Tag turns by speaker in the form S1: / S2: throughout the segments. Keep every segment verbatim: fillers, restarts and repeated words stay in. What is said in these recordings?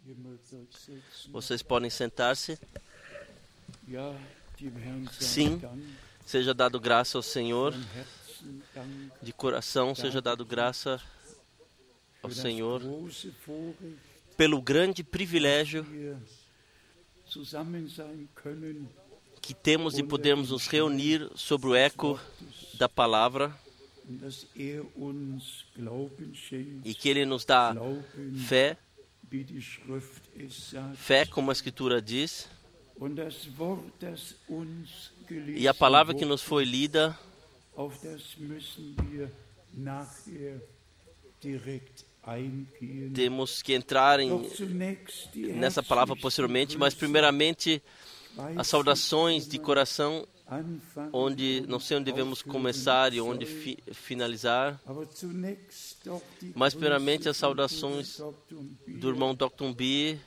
S1: Vocês podem sentar-se. Sim, seja dado graça ao Senhor. De coração, seja dado graça ao Senhor pelo grande privilégio que temos de podermos nos reunir sobre o eco da palavra e que Ele nos dá fé, fé como a Escritura diz, e a palavra que nos foi lida temos que entrar em, nessa palavra posteriormente, mas primeiramente as saudações de coração, onde não sei onde devemos começar e onde fi, finalizar, mas primeiramente as saudações do irmão doutor B,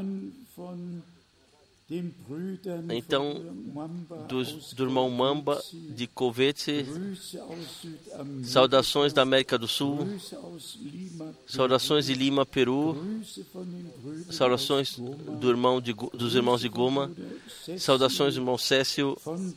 S1: então dos, do irmão Mamba de Covete, saudações da América do Sul, saudações de Lima, Peru, saudações do irmão de, dos irmãos de Goma, saudações do irmão Cécio,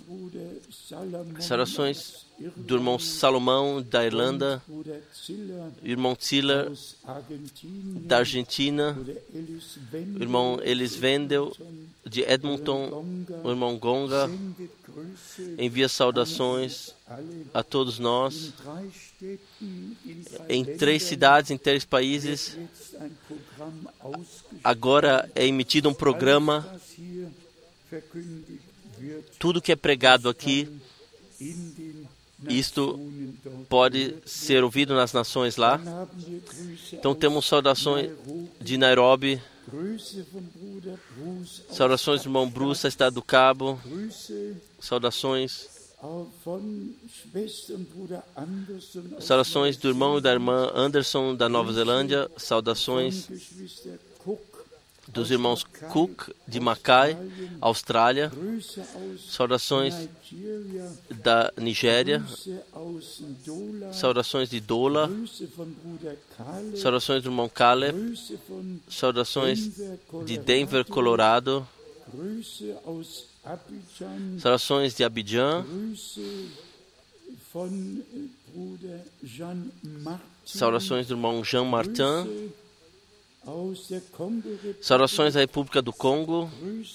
S1: saudações do irmão Salomão da Irlanda, irmão Tiller da Argentina, o irmão Elis Wendel de Edmonton, o irmão Gonga. Envia saudações a todos nós em três cidades, em três países. Agora é emitido um programa. Tudo que é pregado aqui, isto pode ser ouvido nas nações lá. Então temos saudações de Nairobi, saudações do irmão Bruce, Estado do Cabo, saudações, saudações do irmão e da irmã Anderson da Nova Zelândia, saudações dos irmãos Cook de Mackay, Austrália, saudações da Nigéria, saudações de Dola, saudações do irmão Caleb, saudações de Denver, Colorado, saudações de Abidjan, saudações do irmão Jean Martin, saudações da República do Congo,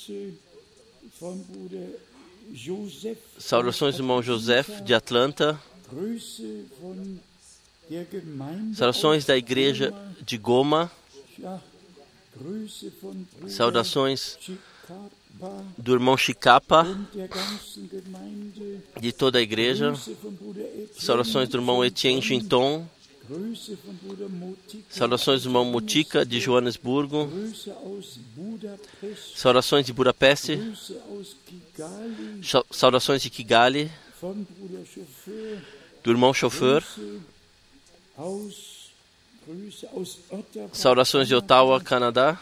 S1: saudações do irmão Joseph de Atlanta, saudações da Igreja de Goma, saudações do irmão Chicapa, de toda a igreja, saudações do irmão Etienne Ginton, saudações do irmão Mutica de Joanesburgo, saudações de Budapeste, saudações de Kigali, do irmão Chauffeur, saudações de Ottawa, Canadá,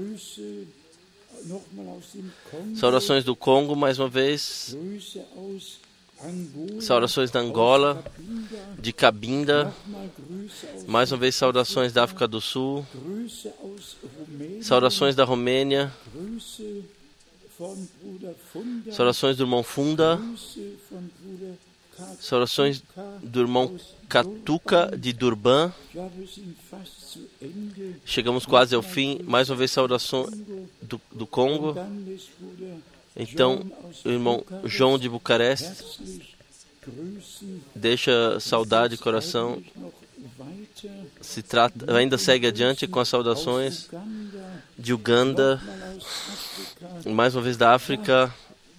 S1: saudações do Congo, mais uma vez, saudações da Angola, de Cabinda, mais uma vez saudações da África do Sul, saudações da Romênia, saudações do irmão Funda, saudações do irmão Catuca de Durban. Chegamos quase ao fim, mais uma vez saudações do, do Congo. Então, o irmão João de Bucareste deixa saudade de coração, se trata, ainda segue adiante com as saudações de Uganda, mais uma vez da África.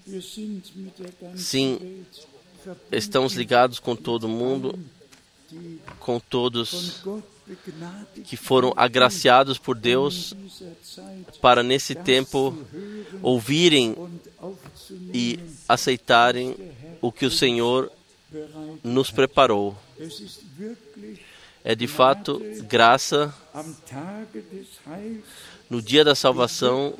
S1: Sim, estamos ligados com todo mundo, com todos que foram agraciados por Deus para nesse tempo ouvirem e aceitarem o que o Senhor nos preparou. É de fato graça no dia da salvação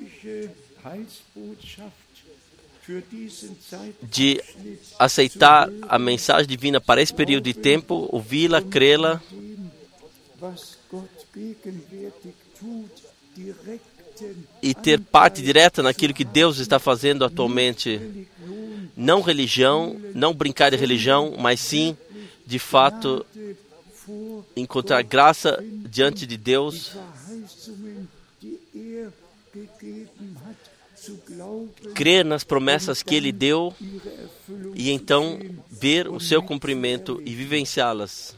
S1: de aceitar a mensagem divina para esse período de tempo, ouvi-la, crê-la e ter parte direta naquilo que Deus está fazendo atualmente. Não religião, não brincar de religião, mas sim, de fato, encontrar graça diante de Deus, crer nas promessas que Ele deu e então ver o seu cumprimento e vivenciá-las.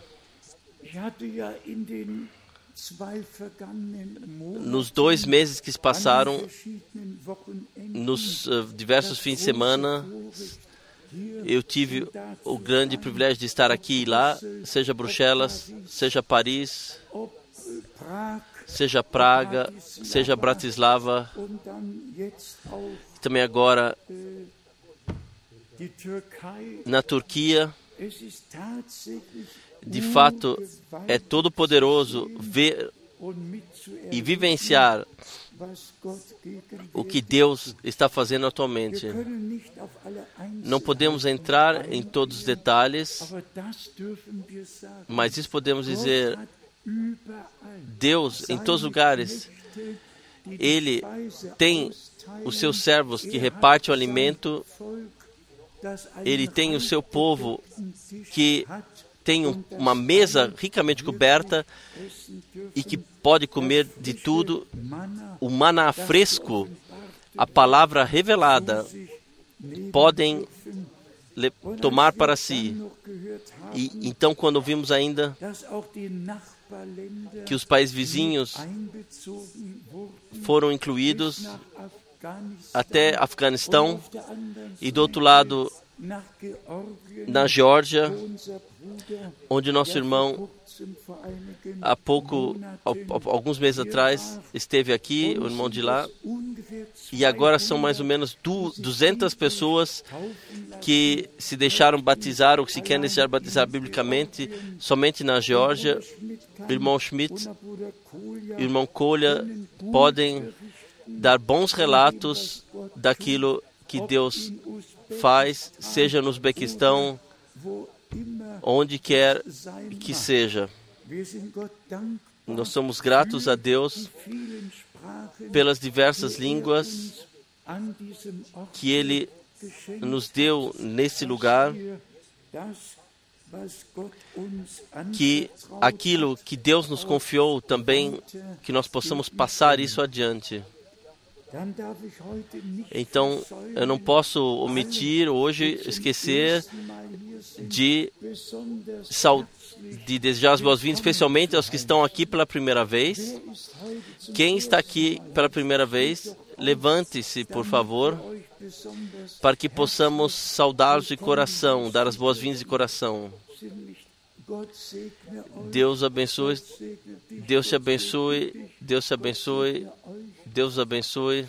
S1: Nos dois meses que se passaram, nos uh, diversos fins de semana, eu tive o grande privilégio de estar aqui e lá, seja Bruxelas, seja Paris, seja Praga, seja Bratislava, e também agora na Turquia. De fato, é todo poderoso ver e vivenciar o que Deus está fazendo atualmente. Não podemos entrar em todos os detalhes, mas isso podemos dizer: Deus, em todos os lugares, Ele tem os seus servos que repartem o alimento, Ele tem o seu povo que tem um, uma mesa ricamente coberta e que pode comer de tudo. O maná fresco, a palavra revelada, podem le- tomar para si. E então, quando vimos ainda que os países vizinhos foram incluídos até Afeganistão, e do outro lado, na Geórgia, onde nosso irmão, há pouco, alguns meses atrás, esteve aqui, o irmão de lá, e agora são mais ou menos duzentas pessoas que se deixaram batizar ou que se querem deixar batizar biblicamente somente na Geórgia. O irmão Schmidt e o irmão Kolha podem dar bons relatos daquilo que Deus faz, seja no Uzbequistão, onde quer que seja. Nós somos gratos a Deus pelas diversas línguas que Ele nos deu nesse lugar, que aquilo que Deus nos confiou também, que nós possamos passar isso adiante. Então, eu não posso omitir hoje, esquecer de, de desejar as boas-vindas, especialmente aos que estão aqui pela primeira vez. Quem está aqui pela primeira vez, levante-se, por favor, para que possamos saudá-los de coração, dar as boas-vindas de coração. Deus abençoe, Deus te abençoe, Deus te abençoe, Deus abençoe,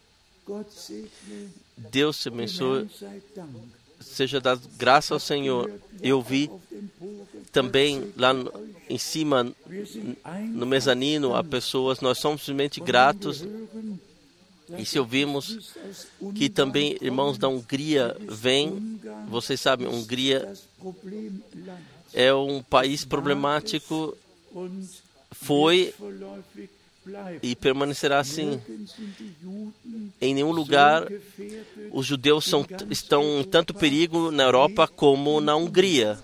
S1: Deus te abençoe, seja dado graça ao Senhor. Eu vi também lá no, em cima, no mezanino, há pessoas, nós somos simplesmente gratos. E se ouvimos que também irmãos da Hungria vêm, vocês sabem, Hungria é um país problemático, foi e permanecerá assim. Em nenhum lugar os judeus são, estão em tanto perigo na Europa como na Hungria.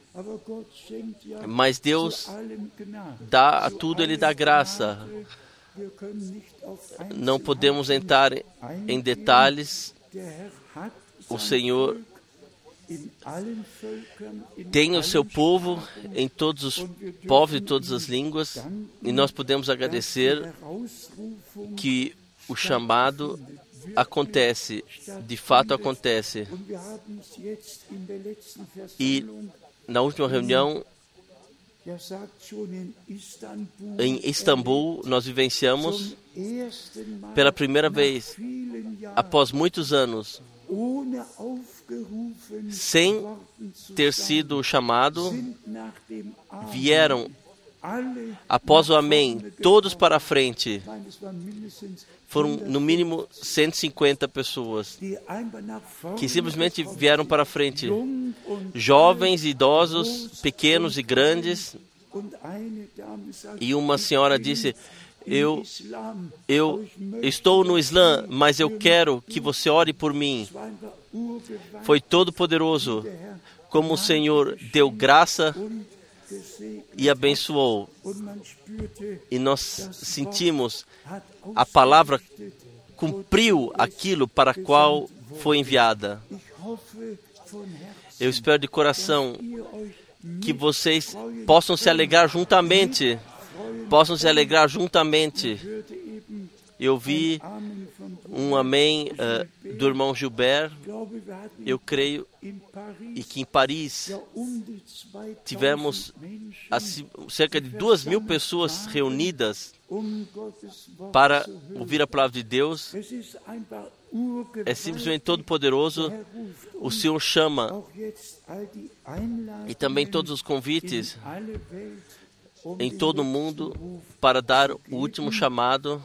S1: Mas Deus dá a tudo, Ele dá graça. Não podemos entrar em detalhes. O Senhor tem o seu povo em todos os povos e todas as línguas, e nós podemos agradecer que o chamado acontece, de fato acontece. E na última reunião em Istambul, nós vivenciamos pela primeira vez, após muitos anos, sem ter sido chamado, vieram após o amém, todos para a frente. Foram no mínimo cento e cinquenta pessoas que simplesmente vieram para a frente. Jovens, idosos, pequenos e grandes. E uma senhora disse: Eu, eu estou no Islã, mas eu quero que você ore por mim. Foi todo poderoso, como o Senhor deu graça e abençoou. E nós sentimos a palavra cumpriu aquilo para a qual foi enviada. Eu espero de coração que vocês possam se alegrar juntamente, possam se alegrar juntamente. Eu vi um amém uh, do irmão Gilbert, eu creio, e que em Paris tivemos assim, cerca de duas mil pessoas reunidas para ouvir a palavra de Deus. É simplesmente todo-poderoso. O Senhor chama, e também todos os convites em todo o mundo para dar o último chamado.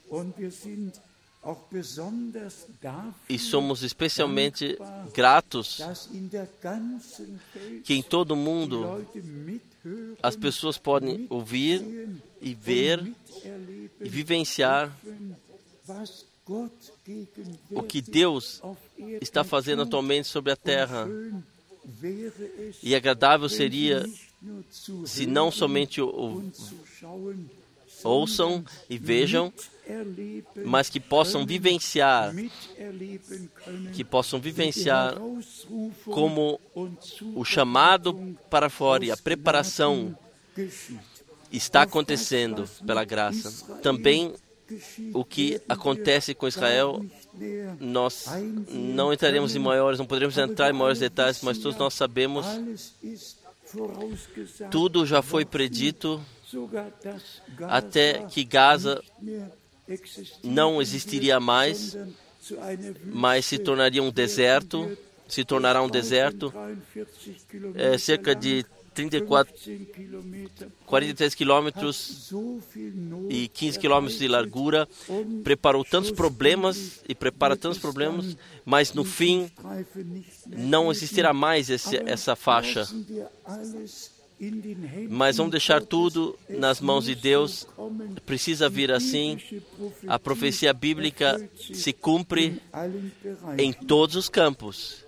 S1: E somos especialmente gratos que em todo o mundo as pessoas podem ouvir e ver e vivenciar o que Deus está fazendo atualmente sobre a terra. E agradável seria se não somente o, ouçam e vejam, mas que possam vivenciar, que possam vivenciar como o chamado para fora e a preparação está acontecendo pela graça. Também o que acontece com Israel, nós não entraremos em maiores, não poderemos entrar em maiores detalhes, mas todos nós sabemos, tudo já foi predito, até que Gaza não existiria mais, mas se tornaria um deserto, se tornará um deserto, é, cerca de trinta e quatro, quarenta e três quilômetros e quinze quilômetros de largura, preparou tantos problemas e prepara tantos problemas, mas no fim não existirá mais esse, essa faixa. Mas vamos deixar tudo nas mãos de Deus. Precisa vir assim. A profecia bíblica se cumpre em todos os campos.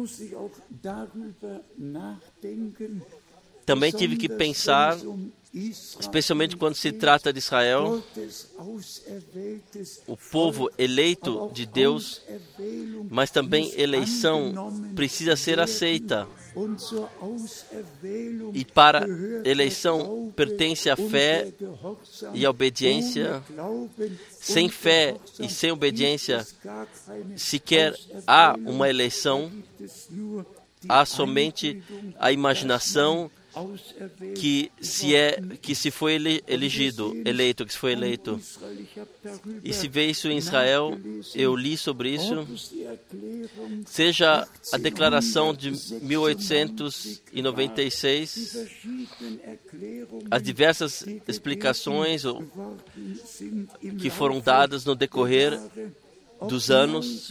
S1: Também tive que pensar, especialmente quando se trata de Israel, o povo eleito de Deus, mas também eleição precisa ser aceita. E para eleição pertence a fé e a obediência. Sem fé e sem obediência, sequer há uma eleição, há somente a imaginação que se é que se foi ele, elegido, eleito, que se foi eleito. E se vê isso em Israel, eu li sobre isso. Seja a declaração de mil oitocentos e noventa e seis, as diversas explicações que foram dadas no decorrer dos anos,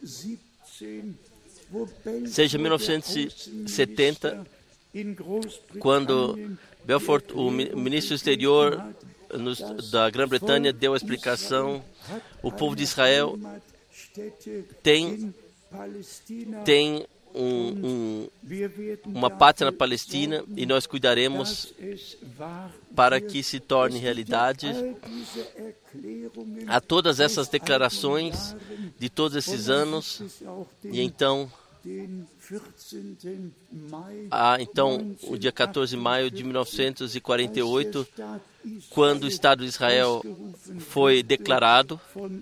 S1: seja mil novecentos e setenta, quando Belfort, o ministro exterior nos, da Grã-Bretanha, deu a explicação, o povo de Israel tem, tem um, um, uma pátria na Palestina e nós cuidaremos para que se torne realidade. Há todas essas declarações de todos esses anos, e então Ah, então, o dia quatorze de maio de mil novecentos e quarenta e oito, quando o Estado de Israel foi declarado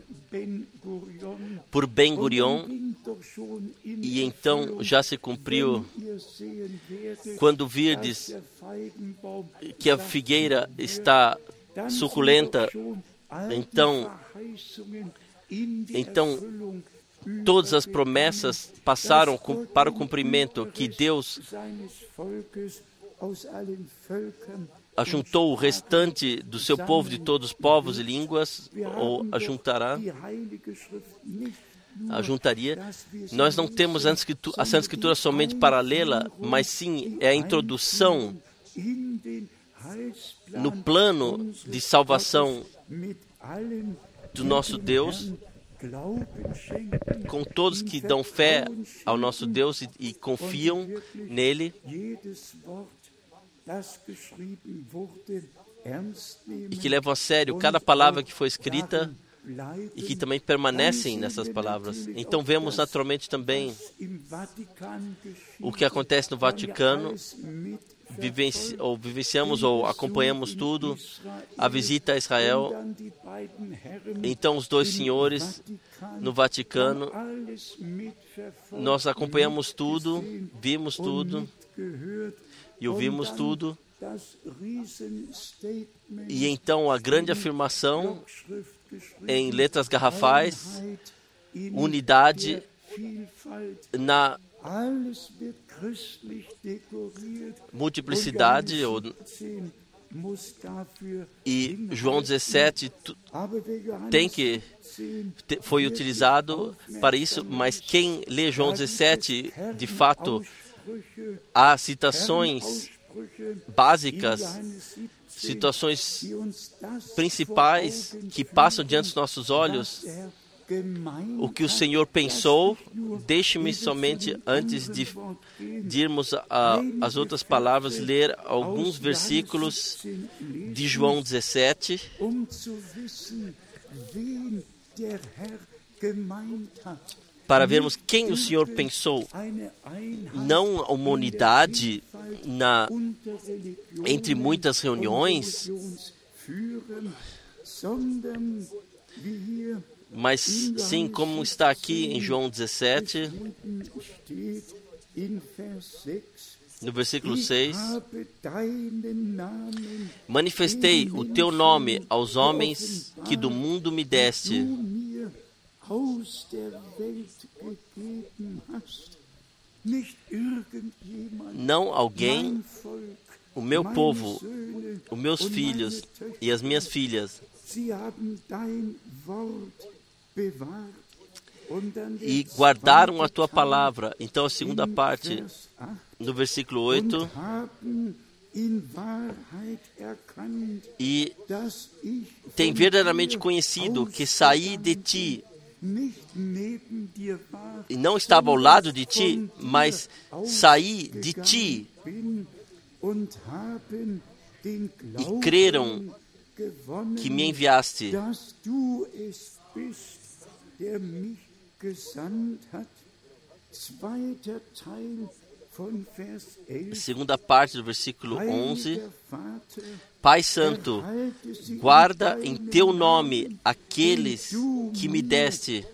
S1: por Ben-Gurion, e então já se cumpriu, quando virdes que a figueira está suculenta, então, então todas as promessas passaram para o cumprimento, que Deus ajuntou o restante do seu povo de todos os povos e línguas, ou ajuntará, ajuntaria. Nós não temos a Santa Escritura somente paralela, mas sim é a introdução no plano de salvação do nosso Deus, com todos que dão fé ao nosso Deus e, e confiam nele, e que levam a sério cada palavra que foi escrita e que também permanecem nessas palavras. Então vemos naturalmente também o que acontece no Vaticano, vivenci, ou vivenciamos ou acompanhamos tudo, a visita a Israel. Então os dois senhores no Vaticano, nós acompanhamos tudo, vimos tudo e ouvimos tudo. E então a grande afirmação em letras garrafais, unidade na multiplicidade, ou, e João dezessete tem que foi utilizado para isso, mas quem lê João dezessete, de fato, há citações básicas, situações principais que passam diante dos nossos olhos. O que o Senhor pensou, deixe-me somente, antes de, de irmos às outras palavras, ler alguns versículos de João dezessete, para vermos quem o Senhor pensou. Não uma unidade na, entre muitas reuniões, mas sim, como está aqui em João dezessete, no versículo seis, manifestei o teu nome aos homens que do mundo me deste. Não alguém, o meu povo, os meus filhos e as minhas filhas, e guardaram a tua palavra. Então a segunda parte, no versículo oito, e tem verdadeiramente conhecido que saí de ti, e não estava ao lado de ti, mas saí de ti, e creram que me enviaste. Segunda parte do versículo onze. Pai Santo, guarda em teu nome aqueles que me deste,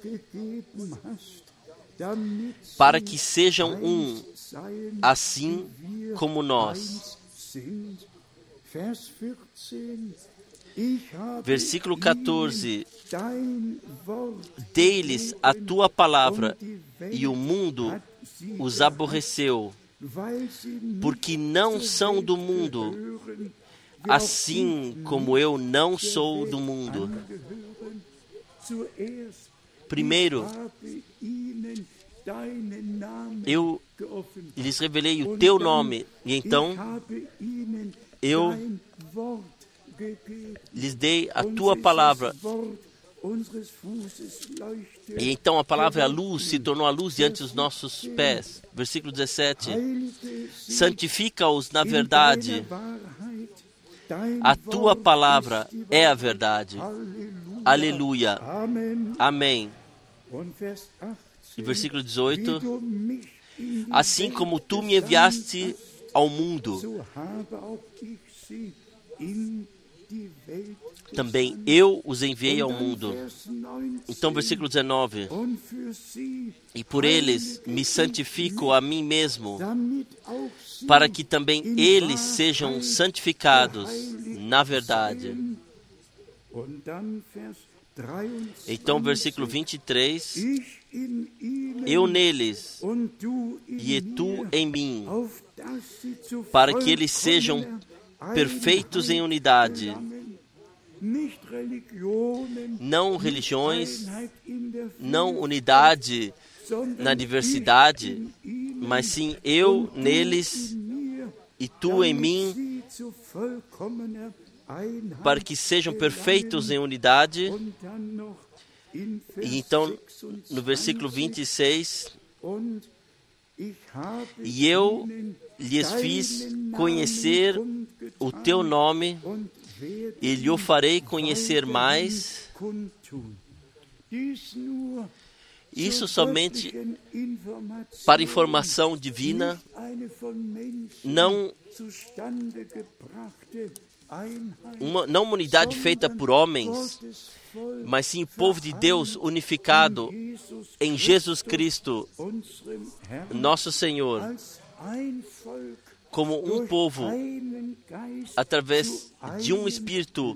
S1: para que sejam um, assim como nós. Versículo quatorze. Dei-lhes a tua palavra, e o mundo os aborreceu, porque não são do mundo, assim como eu não sou do mundo. Primeiro, eu lhes revelei o teu nome, e então eu lhes dei a tua palavra. E então a palavra é a luz, se tornou a luz diante dos nossos pés. Versículo dezessete. Santifica-os na verdade. A tua palavra é a verdade. Aleluia. Amém. E versículo dezoito. Assim como tu me enviaste ao mundo, também eu os enviei ao mundo. Então, versículo dezenove. E por eles me santifico a mim mesmo, para que também eles sejam santificados na verdade. Então, versículo vinte e três. Eu neles e tu em mim, para que eles sejam perfeitos em unidade. Não religiões, não unidade na diversidade, mas sim eu neles e tu em mim, para que sejam perfeitos em unidade. E então, no versículo vinte e seis, e eu lhes fiz conhecer o teu nome e lhe o farei conhecer mais. Isso somente para informação divina, não uma, não uma unidade feita por homens, mas sim o povo de Deus unificado em Jesus Cristo, nosso Senhor, como um povo, através de um Espírito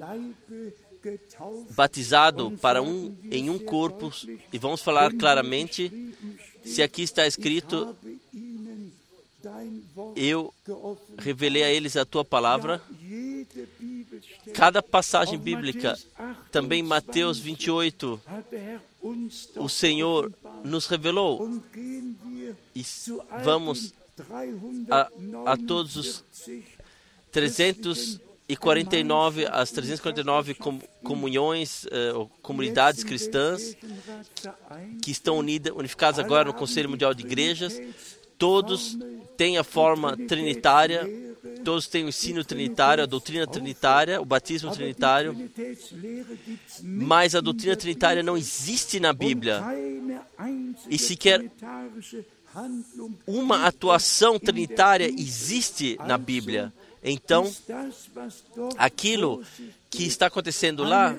S1: batizado para um, em um corpo. E vamos falar claramente, se aqui está escrito, eu revelei a eles a tua palavra. Cada passagem bíblica, também Mateus vinte e oito, o Senhor nos revelou. E vamos a, a todos os trezentos e quarenta e nove, as trezentas e quarenta e nove com, comunhões, uh, comunidades cristãs que estão unidas, unificadas agora no Conselho Mundial de Igrejas. Todos têm a forma trinitária, todos têm o ensino trinitário, a doutrina trinitária, o batismo trinitário, mas a doutrina trinitária não existe na Bíblia. E sequer uma atuação trinitária existe na Bíblia. Então, aquilo que está acontecendo lá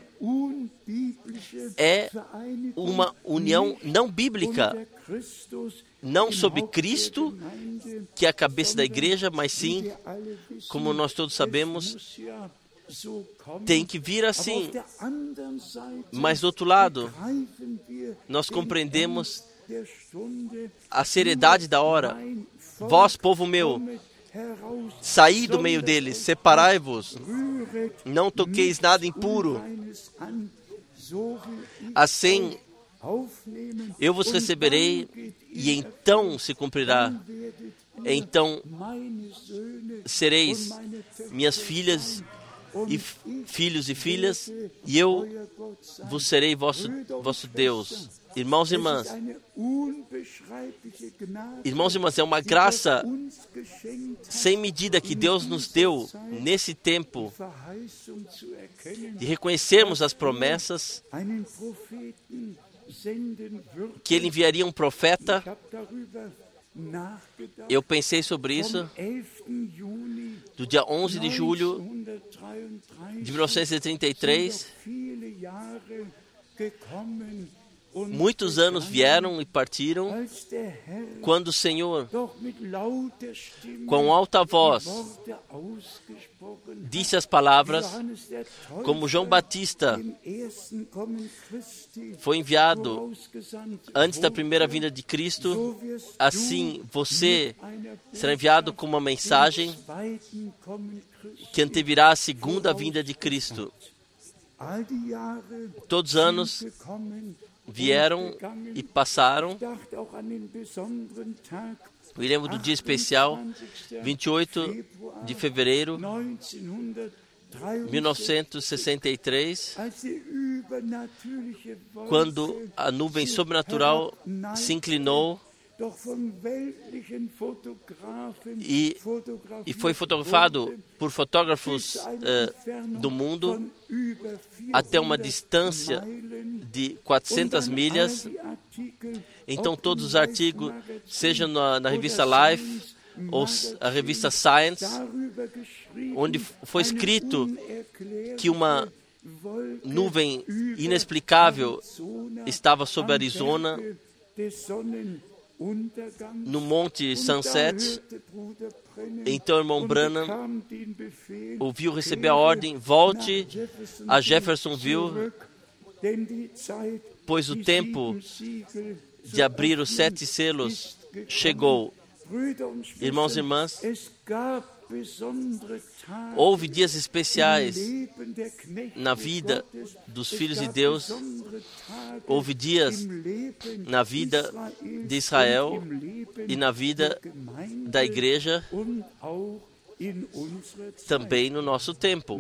S1: é uma união não bíblica, não sob Cristo, que é a cabeça da igreja, mas sim, como nós todos sabemos, tem que vir assim. Mas do outro lado, nós compreendemos a seriedade da hora. Vós, povo meu, saí do meio deles, separai-vos, não toqueis nada impuro. Assim, eu vos receberei, e então se cumprirá. Então sereis minhas filhas e filhos e filhas, e eu vos serei vosso, vosso Deus. Irmãos e irmãs, irmãos e irmãs, é uma graça sem medida que Deus nos deu nesse tempo de reconhecermos as promessas, que Ele enviaria um profeta. Eu pensei sobre isso do dia onze de julho de mil novecentos e trinta e três. Muitos anos vieram e partiram, quando o Senhor, com alta voz, disse as palavras, como João Batista foi enviado antes da primeira vinda de Cristo, assim você será enviado com uma mensagem que antevirá a segunda vinda de Cristo. Todos os anos vieram e passaram. Me lembro do dia especial, vinte e oito de fevereiro de mil novecentos e sessenta e três, quando a nuvem sobrenatural se inclinou e, e foi fotografado por fotógrafos uh, do mundo até uma distância de quatrocentas milhas. Então todos os artigos, seja na, na revista Life ou a revista Science, onde foi escrito que uma nuvem inexplicável estava sobre Arizona, no Monte Sunset. Então o irmão Branham ouviu receber a ordem: volte a Jeffersonville, pois o tempo de abrir os sete selos chegou. Irmãos e irmãs, houve dias especiais na vida dos filhos de Deus, houve dias na vida de Israel e na vida da igreja, também no nosso tempo.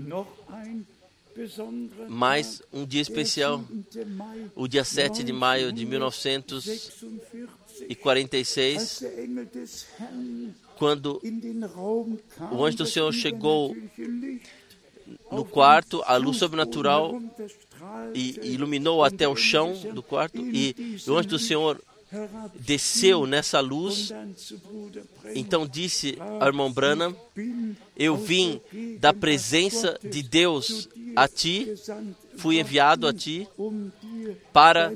S1: Mais um dia especial, o dia sete de maio de mil novecentos e quarenta e seis, quando o anjo do Senhor chegou no quarto, a luz sobrenatural e iluminou até o chão do quarto, e o anjo do Senhor desceu nessa luz. Então disse ao irmão Branham: eu vim da presença de Deus a ti, fui enviado a ti para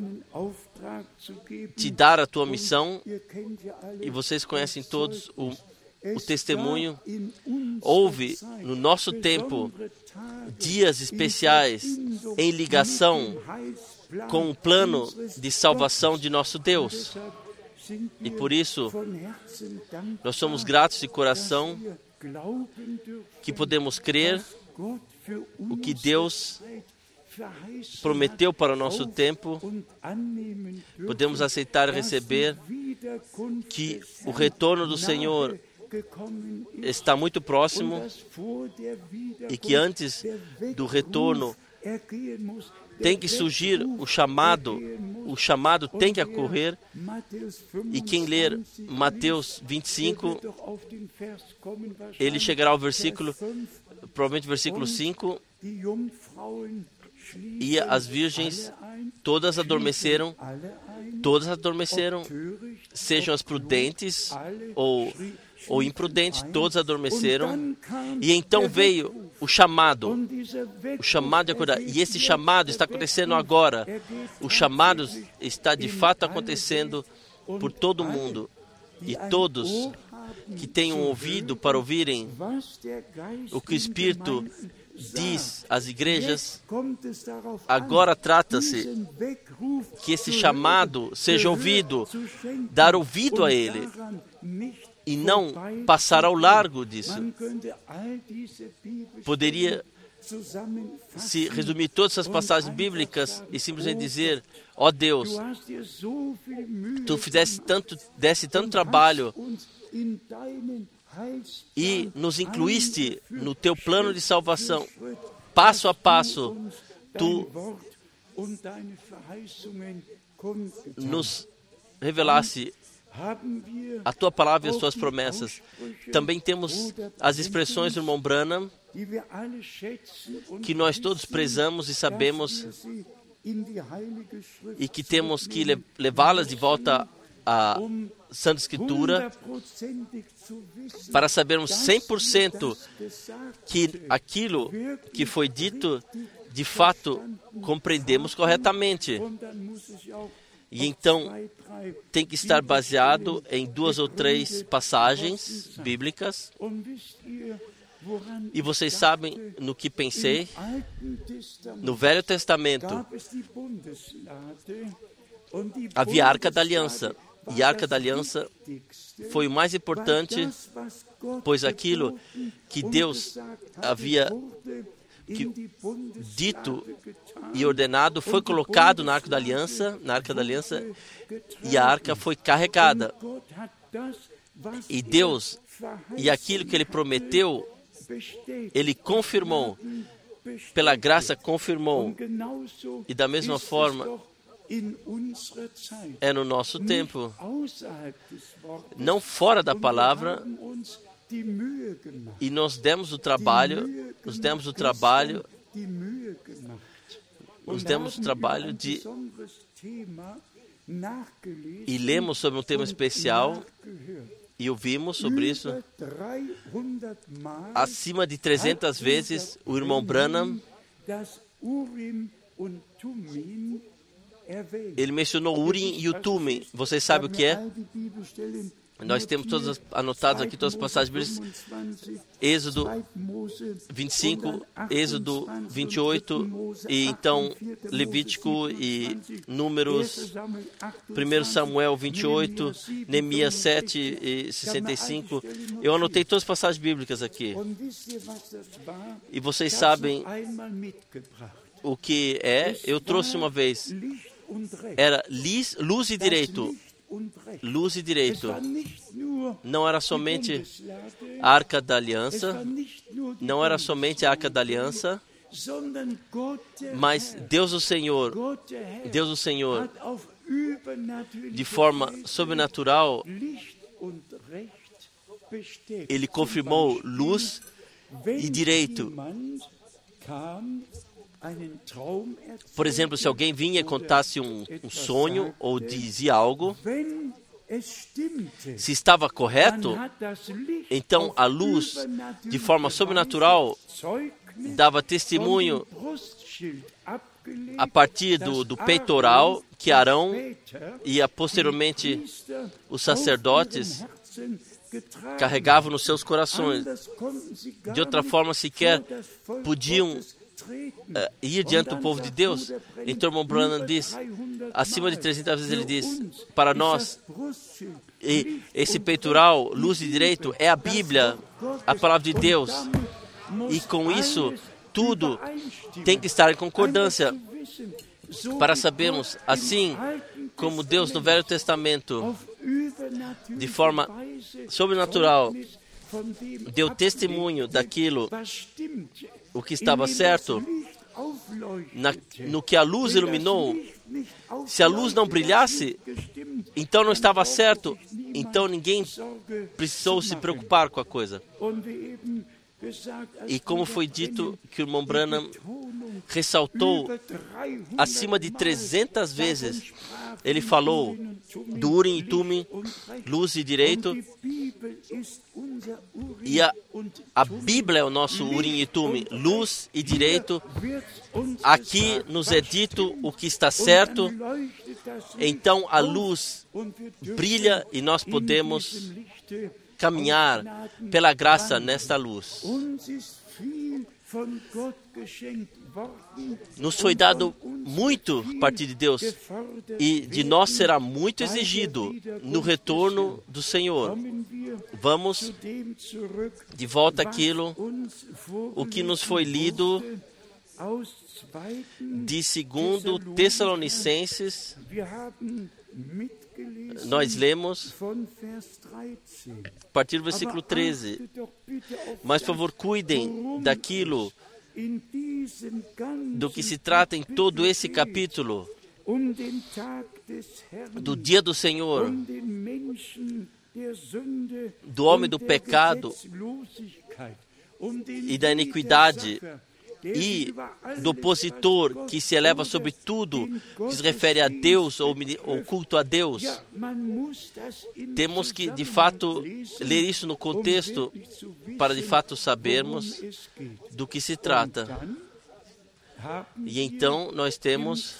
S1: te dar a tua missão. E vocês conhecem todos o, o testemunho. Houve no nosso tempo dias especiais em ligação com o plano de salvação de nosso Deus. E por isso, nós somos gratos de coração que podemos crer o que Deus prometeu para o nosso tempo. Podemos aceitar e receber que o retorno do Senhor está muito próximo e que antes do retorno tem que surgir o chamado, o chamado tem que ocorrer. E quem ler Mateus vinte e cinco, ele chegará ao versículo, provavelmente versículo cinco, e as virgens todas adormeceram, todas adormeceram, sejam as prudentes ou, ou imprudentes, todos adormeceram. E então veio o chamado, o chamado de acordar. E esse chamado está acontecendo agora. O chamado está de fato acontecendo por todo o mundo. E todos que tenham ouvido para ouvirem o que o Espírito diz às igrejas, agora trata-se que esse chamado seja ouvido, dar ouvido a ele, e não passar ao largo disso. Poderia se resumir todas essas passagens bíblicas e simplesmente dizer: ó oh Deus, tu fizeste tanto, desse tanto trabalho e nos incluíste no teu plano de salvação, passo a passo. Tu nos revelaste a tua palavra e as tuas promessas. Também temos as expressões do irmão Branham, que nós todos prezamos e sabemos, e que temos que levá-las de volta à Santa Escritura, para sabermos cem por cento que aquilo que foi dito, de fato, compreendemos corretamente. E então, tem que estar baseado em duas ou três passagens bíblicas. E vocês sabem no que pensei? No Velho Testamento havia a Arca da Aliança. E a Arca da Aliança foi o mais importante, pois aquilo que Deus havia que, dito e ordenado foi colocado na Arca da Aliança, na Arca da Aliança, e a Arca foi carregada. E Deus, e aquilo que Ele prometeu, Ele confirmou, pela graça confirmou. E da mesma forma, é no nosso tempo, não fora da palavra, e nós demos o trabalho, nos demos o trabalho, nos demos o trabalho de, e lemos sobre um tema especial, e ouvimos sobre isso, acima de trezentas vezes, o irmão Branham, ele mencionou o Urim e o Tumim. Vocês sabem o que é? Nós temos todas anotadas aqui todas as passagens bíblicas. Êxodo vinte e cinco, Êxodo vinte e oito, e então Levítico e Números, primeiro Samuel vinte e oito, Neemias sete e sessenta e cinco. Eu anotei todas as passagens bíblicas aqui. E vocês sabem o que é? Eu trouxe uma vez. Era luz e direito. Luz e direito. Não era somente a Arca da Aliança. Não era somente a Arca da Aliança, mas Deus o Senhor, Deus o Senhor, de forma sobrenatural, Ele confirmou luz e direito. Por exemplo, se alguém vinha e contasse um, um sonho ou dizia algo, se estava correto, então a luz, de forma sobrenatural, dava testemunho a partir do, do peitoral que Arão e posteriormente os sacerdotes carregavam nos seus corações. De outra forma, sequer podiam uh, ir diante do povo de Deus. Então, o irmão Branham diz, acima de trezentas vezes ele diz, para nós, e esse peitoral, luz e direito, é a Bíblia, a palavra de Deus. E com isso, tudo tem que estar em concordância para sabermos, assim como Deus no Velho Testamento, de forma sobrenatural, deu testemunho daquilo, o que estava certo, na, no que a luz iluminou. Se a luz não brilhasse, então não estava certo, então ninguém precisou se preocupar com a coisa. E como foi dito, que o irmão Branham ressaltou acima de trezentas vezes, ele falou do Urim e Tumim, luz e direito, e a, a Bíblia é o nosso Urim e Tumim, luz e direito. Aqui nos é dito o que está certo, então a luz brilha e nós podemos caminhar pela graça nesta luz. Nos foi dado muito a partir de Deus e de nós será muito exigido no retorno do Senhor. Vamos de volta àquilo, o que nos foi lido de segundo Tessalonicenses. Nós lemos a partir do versículo treze. Mas, por favor, cuidem daquilo do que se trata em todo esse capítulo, do dia do Senhor, do homem do pecado e da iniquidade, e do opositor que se eleva sobre tudo, que se refere a Deus ou, ou culto a Deus. Temos que, de fato, ler isso no contexto para, de fato, sabermos do que se trata. E então, nós temos,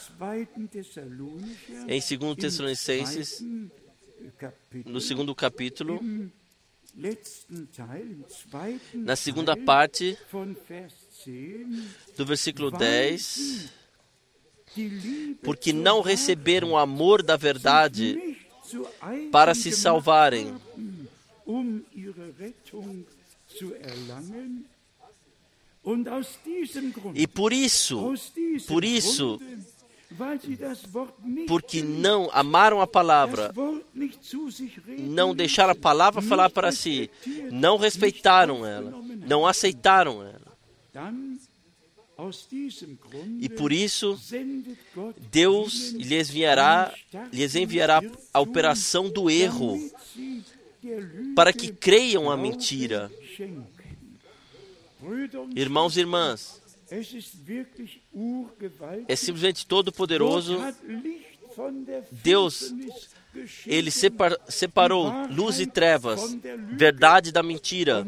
S1: em segundo Tessalonicenses, no segundo capítulo, na segunda parte do versículo dez, porque não receberam o amor da verdade para se salvarem. E por isso, por isso, porque não amaram a palavra, não deixaram a palavra falar para si, não respeitaram ela, não aceitaram ela. E por isso, Deus lhes enviará, lhes enviará a operação do erro, para que creiam a mentira. Irmãos e irmãs, é simplesmente todo-poderoso. Deus, Ele separ, separou luz e trevas, verdade da mentira.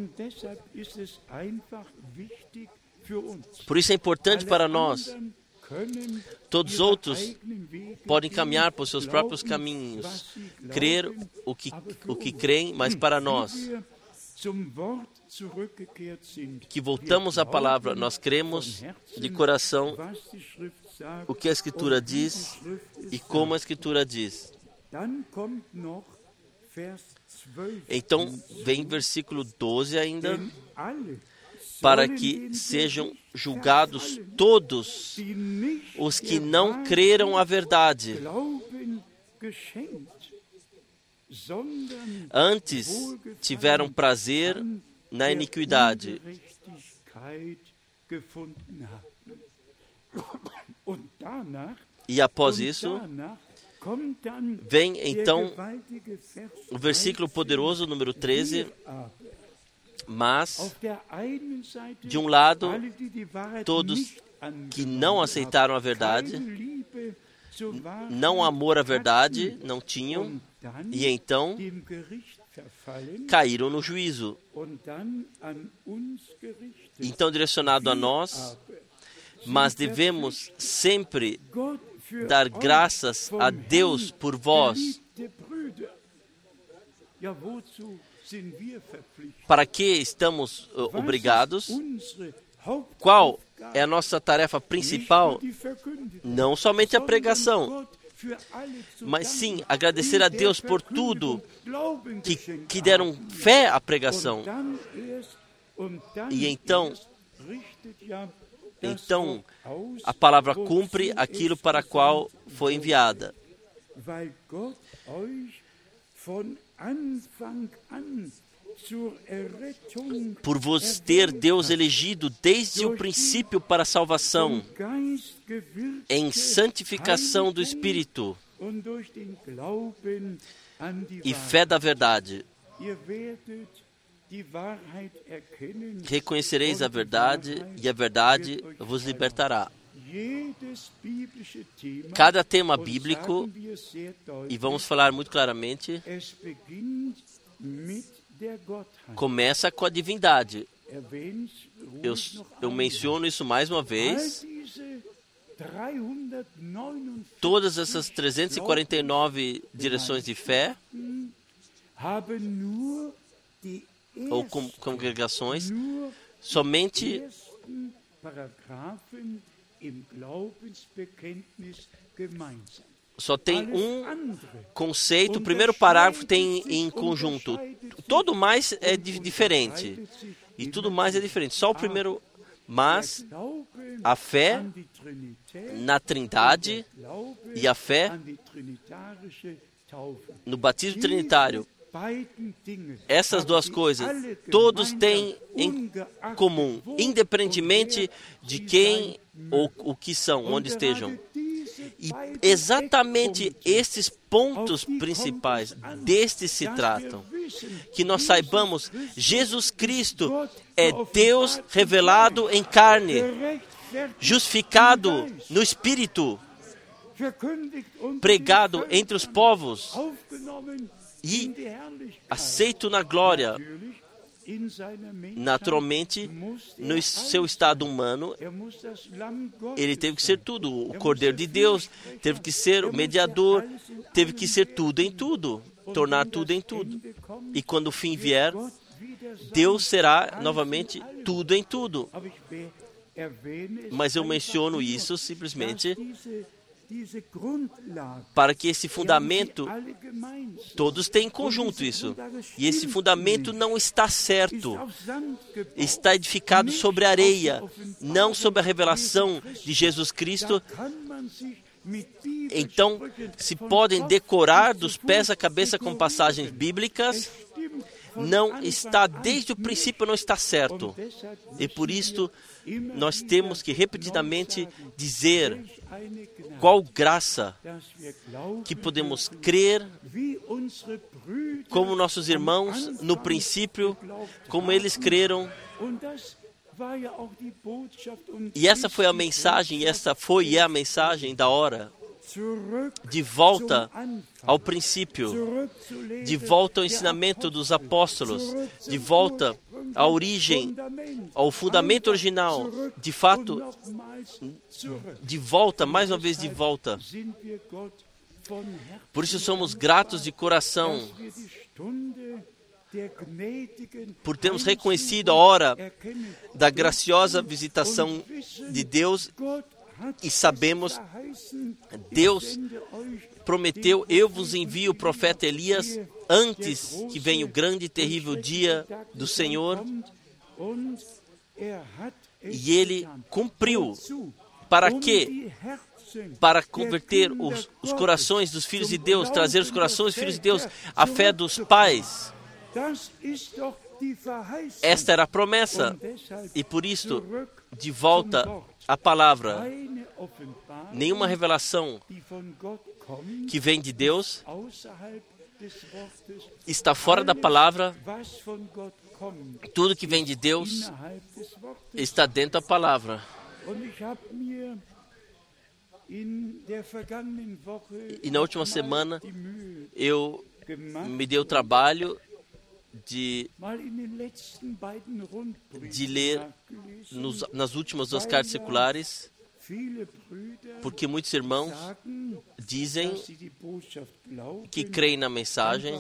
S1: Por isso é importante para nós. Todos os outros podem caminhar por seus próprios caminhos, crer o que, o que creem, mas para nós, que voltamos à palavra, nós cremos de coração o que a Escritura diz e como a Escritura diz. Então, vem versículo doze ainda, para que sejam julgados todos os que não creram a verdade, antes tiveram prazer na iniquidade. E após isso, vem então o versículo poderoso número treze. Mas, de um lado, todos que não aceitaram a verdade, não amor à verdade, não tinham, e então caíram no juízo. Então, direcionado a nós, mas devemos sempre dar graças a Deus por vós. Para que estamos uh, obrigados? Qual é a nossa tarefa principal? Não somente a pregação, mas sim agradecer a Deus por tudo que, que deram fé à pregação. E então, então a palavra cumpre aquilo para a qual foi enviada. Por vos ter Deus elegido desde o princípio para a salvação, em santificação do Espírito e fé da verdade. Reconhecereis a verdade e a verdade vos libertará. Cada tema bíblico, e vamos falar muito claramente, começa com a divindade. Eu, eu menciono isso mais uma vez. Todas essas trezentas e quarenta e nove direções de fé, ou com, congregações, somente só tem um conceito, o primeiro parágrafo tem em conjunto. Todo mais é diferente. E tudo mais é diferente. Só o primeiro, mas a fé na Trindade e a fé no batismo trinitário. Essas duas coisas, todos têm em comum, independentemente de quem ou o que são, onde estejam. E exatamente estes pontos principais, destes se tratam. Que nós saibamos, Jesus Cristo é Deus revelado em carne, justificado no Espírito, pregado entre os povos e aceito na glória. Naturalmente, no seu estado humano, ele teve que ser tudo. O Cordeiro de Deus teve que ser o mediador, teve que ser tudo em tudo, tornar tudo em tudo. E quando o fim vier, Deus será novamente tudo em tudo. Mas eu menciono isso simplesmente para que esse fundamento, todos têm em conjunto isso, e esse fundamento não está certo, está edificado sobre areia, não sobre a revelação de Jesus Cristo. Então, se podem decorar dos pés à cabeça com passagens bíblicas, não está, desde o princípio não está certo. E por isso, nós temos que repetidamente dizer qual graça que podemos crer como nossos irmãos no princípio, como eles creram. E essa foi a mensagem, e essa foi e é a mensagem da hora. De volta ao princípio, de volta ao ensinamento dos apóstolos, de volta à origem, ao fundamento original, de fato, de volta, mais uma vez de volta. Por isso somos gratos de coração, por termos reconhecido a hora da graciosa visitação de Deus. E sabemos, Deus prometeu, eu vos envio o profeta Elias antes que venha o grande e terrível dia do Senhor. E ele cumpriu. Para quê? Para converter os, os corações dos filhos de Deus, trazer os corações dos filhos de Deus à fé dos pais. esta era a promessa. E por isso, de volta à palavra, nenhuma revelação que vem de Deus está fora da palavra. Tudo que vem de Deus está dentro da palavra. E na última semana eu me dei o trabalho de, de ler nos, nas últimas duas cartas seculares, porque muitos irmãos dizem que creem na mensagem,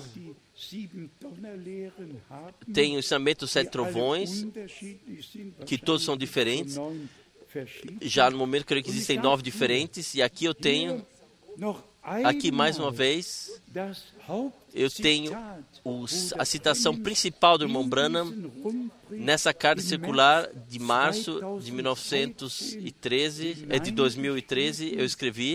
S1: tem o ensinamento dos sete trovões, que todos são diferentes. Já no momento, creio que existem nove diferentes, e aqui eu tenho, aqui mais uma vez, eu tenho os, a citação principal do irmão Branham nessa carta circular de março de mil novecentos e treze, é de dois mil e treze, eu escrevi.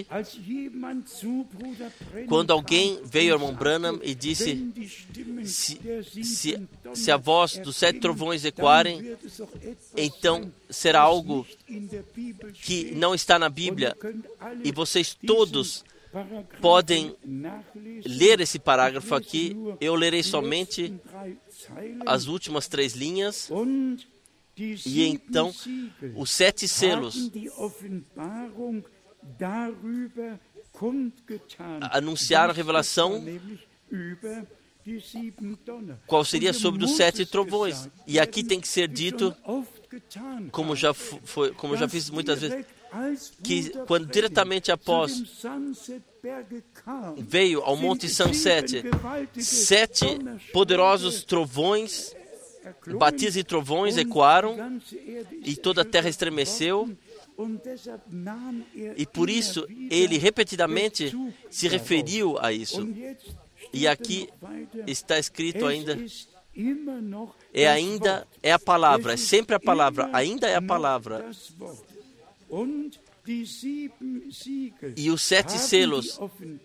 S1: Quando alguém veio ao irmão Branham e disse, se, se, se a voz dos sete trovões ecoarem, então será algo que não está na Bíblia, e vocês todos podem ler esse parágrafo aqui. Eu lerei somente as últimas três linhas. E então, os sete selos anunciaram a revelação qual seria sobre os sete trovões. E aqui tem que ser dito, como já, foi, como já fiz muitas vezes, que quando diretamente após veio ao Monte Sunset, sete poderosos trovões, batidas e trovões ecoaram, e toda a terra estremeceu, e por isso ele repetidamente se referiu a isso. E aqui está escrito ainda, é ainda, é a palavra, é sempre a palavra, ainda é a palavra. E os sete selos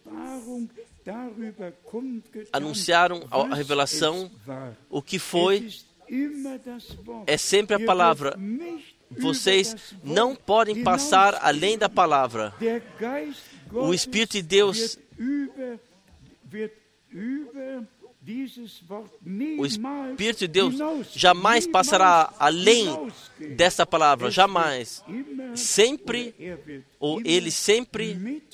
S1: anunciaram a revelação, o que foi, é sempre a palavra. Vocês não podem passar além da palavra. O Espírito de Deus, o Espírito de Deus jamais passará além dessa palavra, jamais. Sempre, ou ele sempre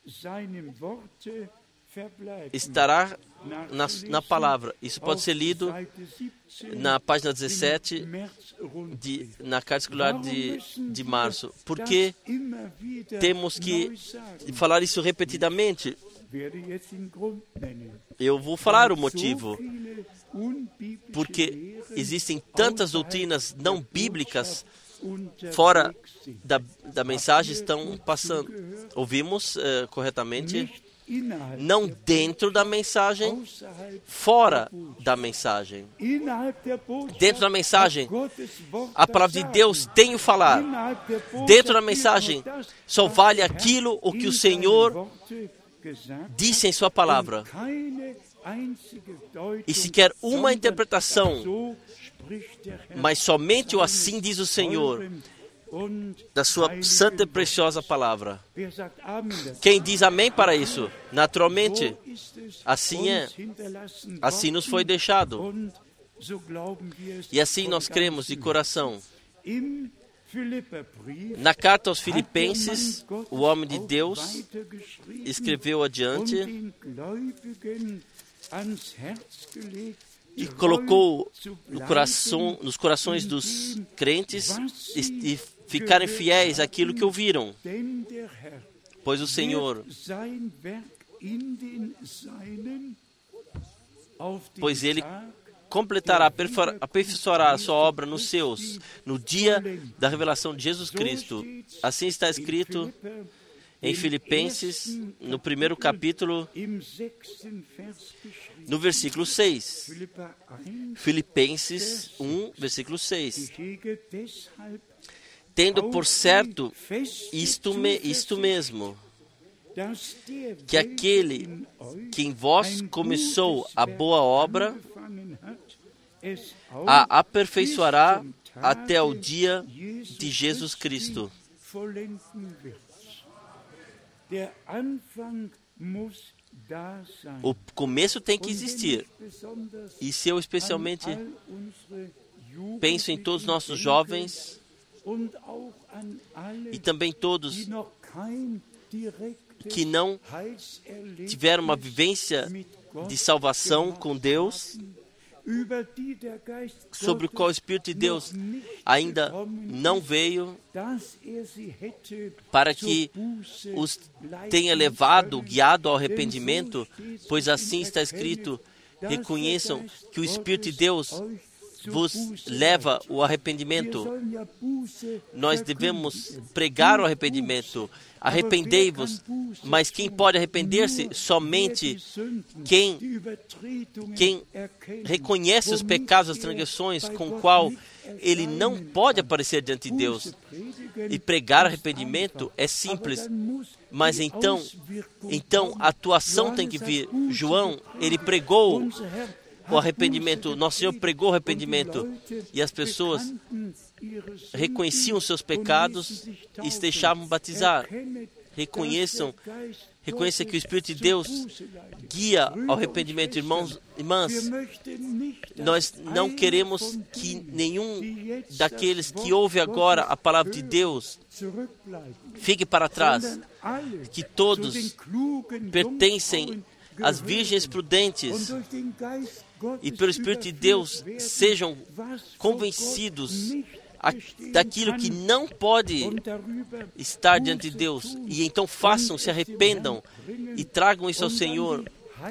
S1: estará na, na palavra. Isso pode ser lido na página dezessete, de, na carta circular de, de março. Porque temos que falar isso repetidamente? Eu vou falar o motivo. Porque existem tantas doutrinas não bíblicas fora da, da mensagem estão passando. Ouvimos uh, corretamente? Não dentro da mensagem, fora da mensagem. Dentro da mensagem, a palavra de Deus tem o falar. Dentro da mensagem, só vale aquilo o que o Senhor disse em sua palavra. E sequer uma interpretação, mas somente o assim diz o Senhor, da sua santa e preciosa palavra. Quem diz amém para isso? Naturalmente, assim é. Assim nos foi deixado. E assim nós cremos de coração. Na carta aos Filipenses, o homem de Deus escreveu adiante e colocou no coração, nos corações dos crentes e, e ficarem fiéis àquilo que ouviram. Pois o Senhor, pois Ele completará, aperfeiçoará a sua obra nos seus, no dia da revelação de Jesus Cristo. Assim está escrito em Filipenses, no primeiro capítulo, no versículo seis. Filipenses um, versículo seis. Tendo por certo isto, me, isto mesmo, que aquele que em vós começou a boa obra, a aperfeiçoará até o dia de Jesus Cristo. O começo tem que existir. E se eu especialmente penso em todos os nossos jovens e também todos que não tiveram uma vivência de salvação com Deus, sobre o qual o Espírito de Deus ainda não veio, para que os tenha levado, guiado ao arrependimento, pois assim está escrito: reconheçam que o Espírito de Deus vos leva ao arrependimento. Nós devemos pregar o arrependimento. Arrependei-vos, mas quem pode arrepender-se? Somente quem, quem reconhece os pecados, as transgressões, com o qual ele não pode aparecer diante de Deus. E pregar arrependimento é simples, mas então, então a atuação tem que vir. João, ele pregou o arrependimento, nosso Senhor pregou o arrependimento, e as pessoas reconheciam seus pecados e se deixavam batizar. Reconheçam, reconheçam que o Espírito de Deus guia ao arrependimento. Irmãos, irmãs, nós não queremos que nenhum daqueles que ouve agora a palavra de Deus fique para trás, que todos pertencem às virgens prudentes e pelo Espírito de Deus sejam convencidos daquilo que não pode estar diante de Deus, e então façam, se arrependam e tragam isso ao Senhor,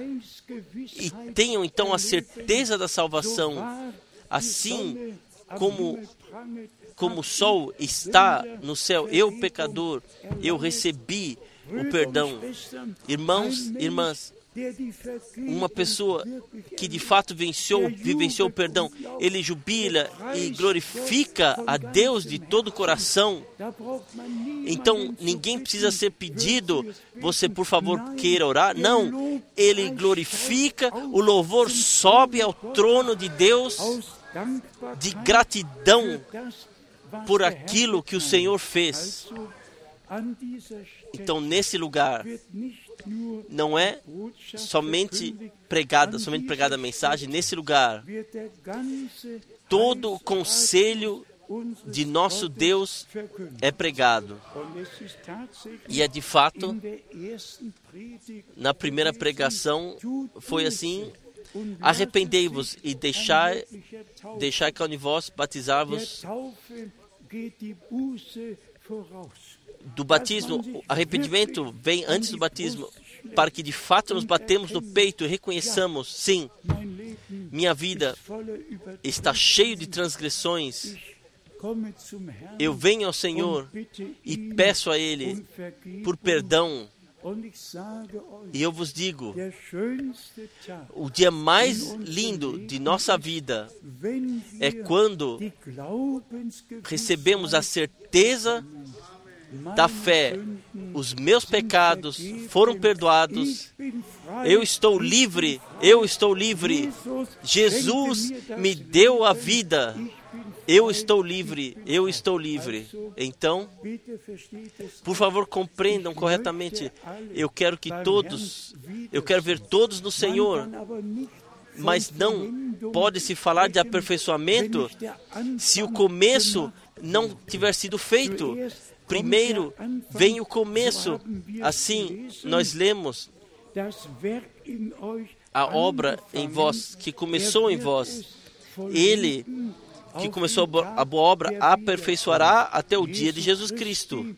S1: e tenham então a certeza da salvação, assim como como o sol está no céu. Eu, pecador, eu recebi o perdão. Irmãos, irmãs, uma pessoa que de fato venceu, vivenciou o perdão, ele jubila e glorifica a Deus de todo o coração. Então, ninguém precisa ser pedido: você, por favor, queira orar. Não, ele glorifica, o louvor sobe ao trono de Deus de gratidão por aquilo que o Senhor fez. Então, nesse lugar, não é somente pregada, somente pregada a mensagem. Nesse lugar, todo o conselho de nosso Deus é pregado. E é de fato, na primeira pregação, foi assim: arrependei-vos e deixai, deixai cada um de vós batizar-vos. Do batismo, o arrependimento vem antes do batismo, para que de fato nos batemos no peito e reconheçamos: sim, minha vida está cheia de transgressões. Eu venho ao Senhor e peço a Ele por perdão. E eu vos digo, o dia mais lindo de nossa vida é quando recebemos a certeza da fé. Os meus pecados foram perdoados. Eu estou livre. Eu estou livre. Jesus me deu a vida. Eu estou livre. Eu estou livre. Então, por favor, compreendam corretamente. Eu quero que todos, eu quero ver todos no Senhor. Mas não pode se falar de aperfeiçoamento se o começo não tiver sido feito. Primeiro vem o começo. Assim, nós lemos: a obra em vós, que começou em vós, Ele que começou a boa obra aperfeiçoará até o dia de Jesus Cristo.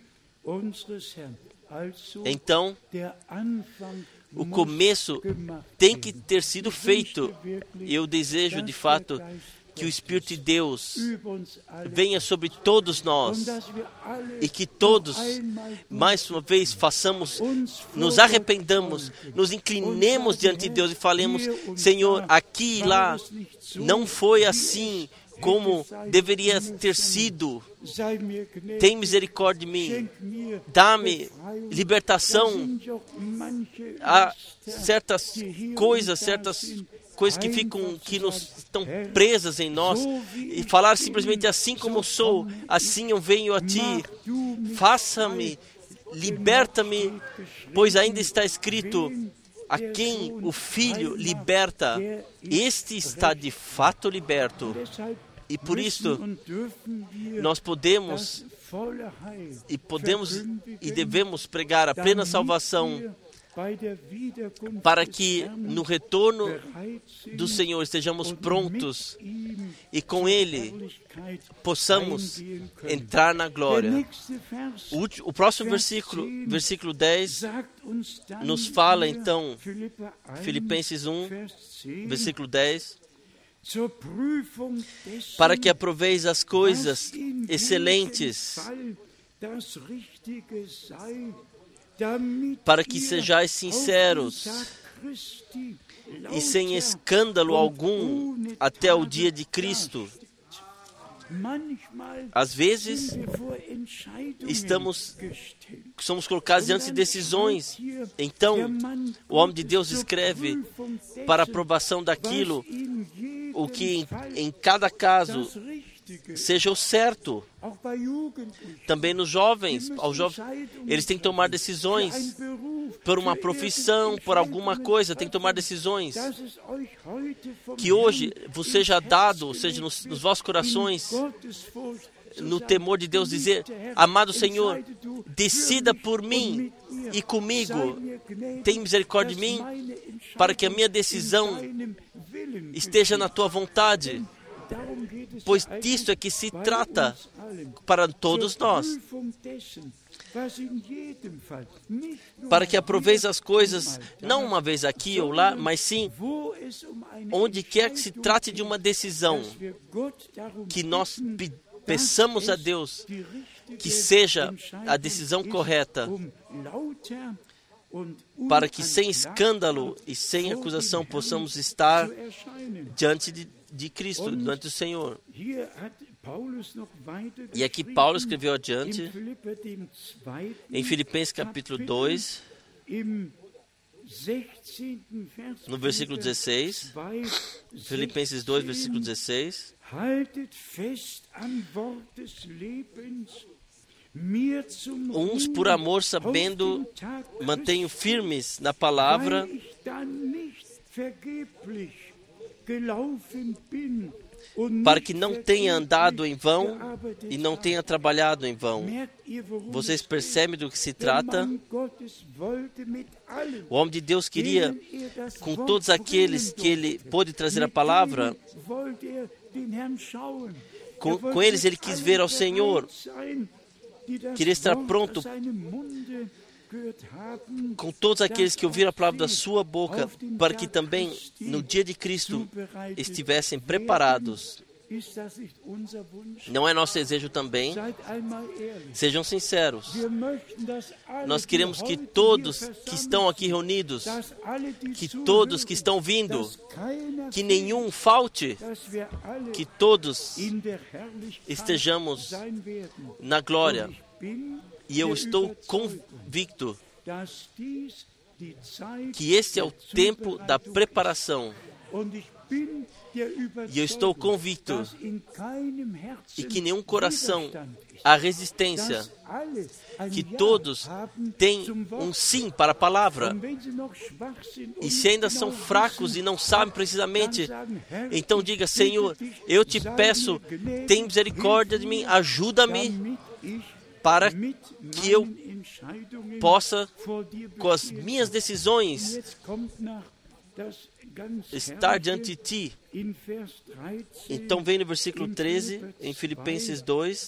S1: Então, o começo tem que ter sido feito. Eu desejo, de fato, que o Espírito de Deus venha sobre todos nós e que todos, mais uma vez, façamos, nos arrependamos, nos inclinemos diante de Deus e falemos: Senhor, aqui e lá não foi assim como deveria ter sido. Tem misericórdia de mim. Dá-me libertação. Há certas coisas, certas coisas que ficam, que nos estão presas em nós, e falar simplesmente assim como sou, assim eu venho a ti, faça-me, liberta-me, pois ainda está escrito, a quem o Filho liberta, este está de fato liberto. E por isso, nós podemos e podemos e devemos pregar a plena salvação, para que no retorno do Senhor estejamos prontos e com Ele possamos entrar na glória. O, o próximo versículo, versículo dez, nos fala então, Filipenses um, versículo dez, para que aproveis as coisas excelentes, para que sejais sinceros e sem escândalo algum até o dia de Cristo. Às vezes, estamos, somos colocados diante de decisões. Então, o homem de Deus escreve para aprovação daquilo, o que em, em cada caso seja o certo. Também nos jovens, aos jovens, eles têm que tomar decisões por uma profissão, por alguma coisa, têm que tomar decisões. Que hoje vos seja dado, seja nos, nos vossos corações, no temor de Deus, dizer: amado Senhor, decida por mim e comigo, tem misericórdia de mim, para que a minha decisão esteja na tua vontade. Pois disso é que se trata para todos nós, para que aproveis as coisas, não uma vez aqui ou lá, mas sim onde quer que se trate de uma decisão, que nós peçamos a Deus que seja a decisão correta, para que sem escândalo e sem acusação possamos estar diante de de Cristo, diante do Senhor. E aqui Paulo escreveu adiante, em Filipenses capítulo dois, no versículo dezesseis, Filipenses dois, versículo dezesseis, uns por amor sabendo, mantenho firmes na palavra, para que não tenha andado em vão e não tenha trabalhado em vão. Vocês percebem do que se trata? O homem de Deus queria, com todos aqueles que ele pôde trazer a palavra, com, com eles ele quis ver ao Senhor, queria estar pronto com todos aqueles que ouviram a palavra da sua boca, para que também no dia de Cristo estivessem preparados. Não é nosso desejo também? Sejam sinceros. Nós queremos que todos que estão aqui reunidos, que todos que estão vindo, que nenhum falte, que todos estejamos na glória. E eu estou convicto que esse é o tempo da preparação. E eu estou convicto e que nenhum coração há resistência, que todos têm um sim para a palavra. E se ainda são fracos e não sabem precisamente, então diga: Senhor, eu te peço, tem misericórdia de mim, ajuda-me, para que eu possa, com as minhas decisões, estar diante de Ti. Então vem no versículo treze, em Filipenses dois,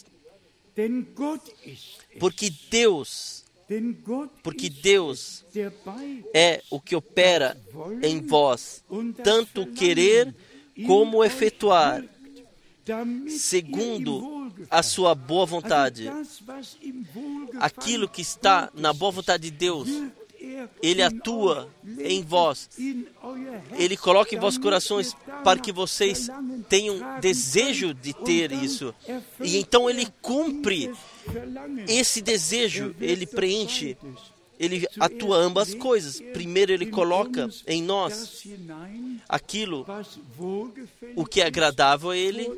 S1: porque Deus, porque Deus é o que opera em vós, tanto querer como efetuar, segundo a sua boa vontade. Aquilo que está na boa vontade de Deus, Ele atua em vós. Ele coloca em vossos corações para que vocês tenham desejo de ter isso. E então Ele cumpre esse desejo, Ele preenche. ele atua ambas coisas. Primeiro, ele coloca em nós aquilo, o que é agradável a ele.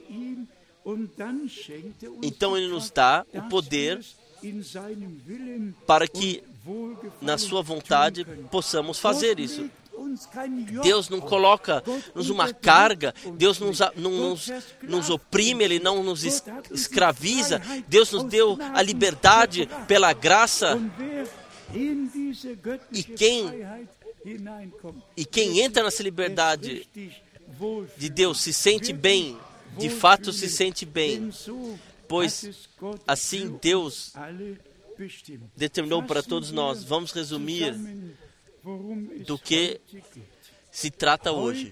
S1: Então, ele nos dá o poder para que, na sua vontade, possamos fazer isso. Deus não coloca-nos uma carga, Deus nos, não nos, nos oprime, Ele não nos escraviza. Deus nos deu a liberdade pela graça. E quem, e quem entra nessa liberdade de Deus se sente bem, de fato se sente bem, pois assim Deus determinou para todos nós. Vamos resumir do que se trata hoje.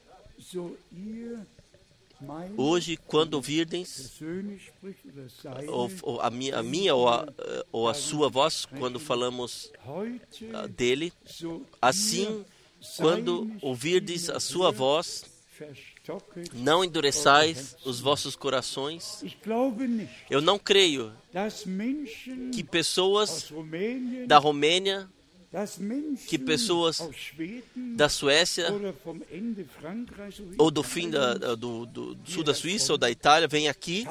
S1: Hoje, quando ouvirdes ou, ou a, minha, a minha ou a, ou a sua voz, quando falamos uh, dele, assim, quando ouvirdes a sua voz, não endureçais os vossos corações. Eu não creio que pessoas da Romênia, que pessoas da Suécia ou do fim da, do, do sul da Suíça ou da Itália venham aqui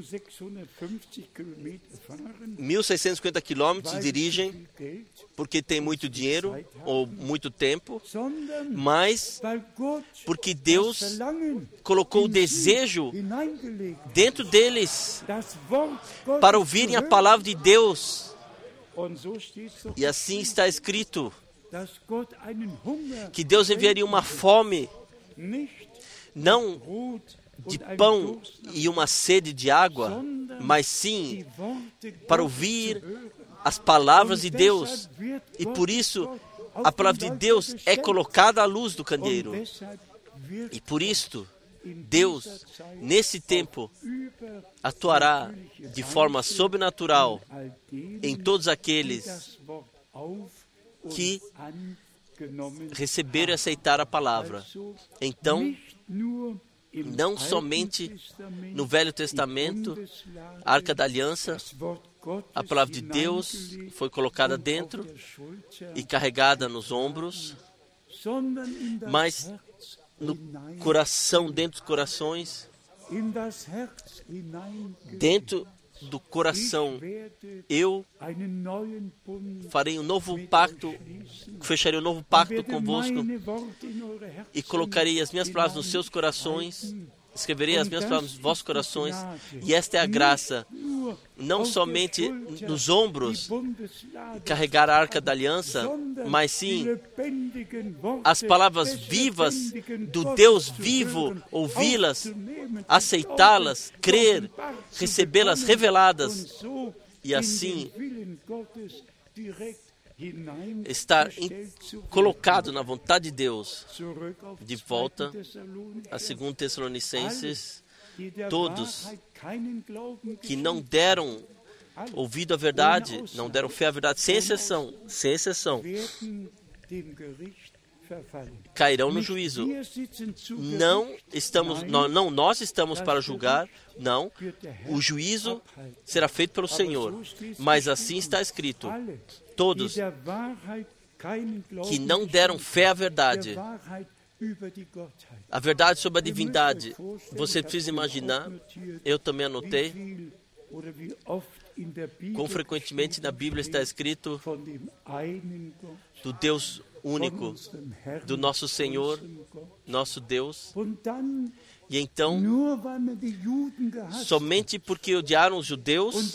S1: mil seiscentos e cinquenta quilômetros, dirigem porque tem muito dinheiro ou muito tempo, mas porque Deus colocou o desejo dentro deles para ouvirem a palavra de Deus. E assim está escrito que Deus enviaria uma fome, não de pão e uma sede de água, mas sim para ouvir as palavras de Deus. E por isso a palavra de Deus é colocada à luz do candeeiro. E por isto Deus, nesse tempo, atuará de forma sobrenatural em todos aqueles que receberam e aceitaram a palavra. Então, não somente no Velho Testamento, a Arca da Aliança, a palavra de Deus foi colocada dentro e carregada nos ombros, mas no coração, dentro dos corações, dentro do coração, eu farei um novo pacto, fecharei um novo pacto convosco e colocarei as minhas palavras nos seus corações, escreverei as minhas palavras nos vossos corações, e esta é a graça, não somente nos ombros, carregar a Arca da Aliança, mas sim as palavras vivas do Deus vivo, ouvi-las, aceitá-las, crer, recebê-las reveladas, e assim estar in, colocado na vontade de Deus. De volta a segundo Tessalonicenses, todos que não deram ouvido à verdade, não deram fé à verdade, sem exceção, sem exceção, cairão no juízo. Não estamos, não, não nós estamos para julgar, não. O juízo será feito pelo Senhor. Mas assim está escrito: todos que não deram fé à verdade, a verdade sobre a divindade. Você precisa imaginar, eu também anotei, quão frequentemente na Bíblia está escrito do Deus único, do nosso Senhor, nosso Deus. E então, somente porque odiaram os judeus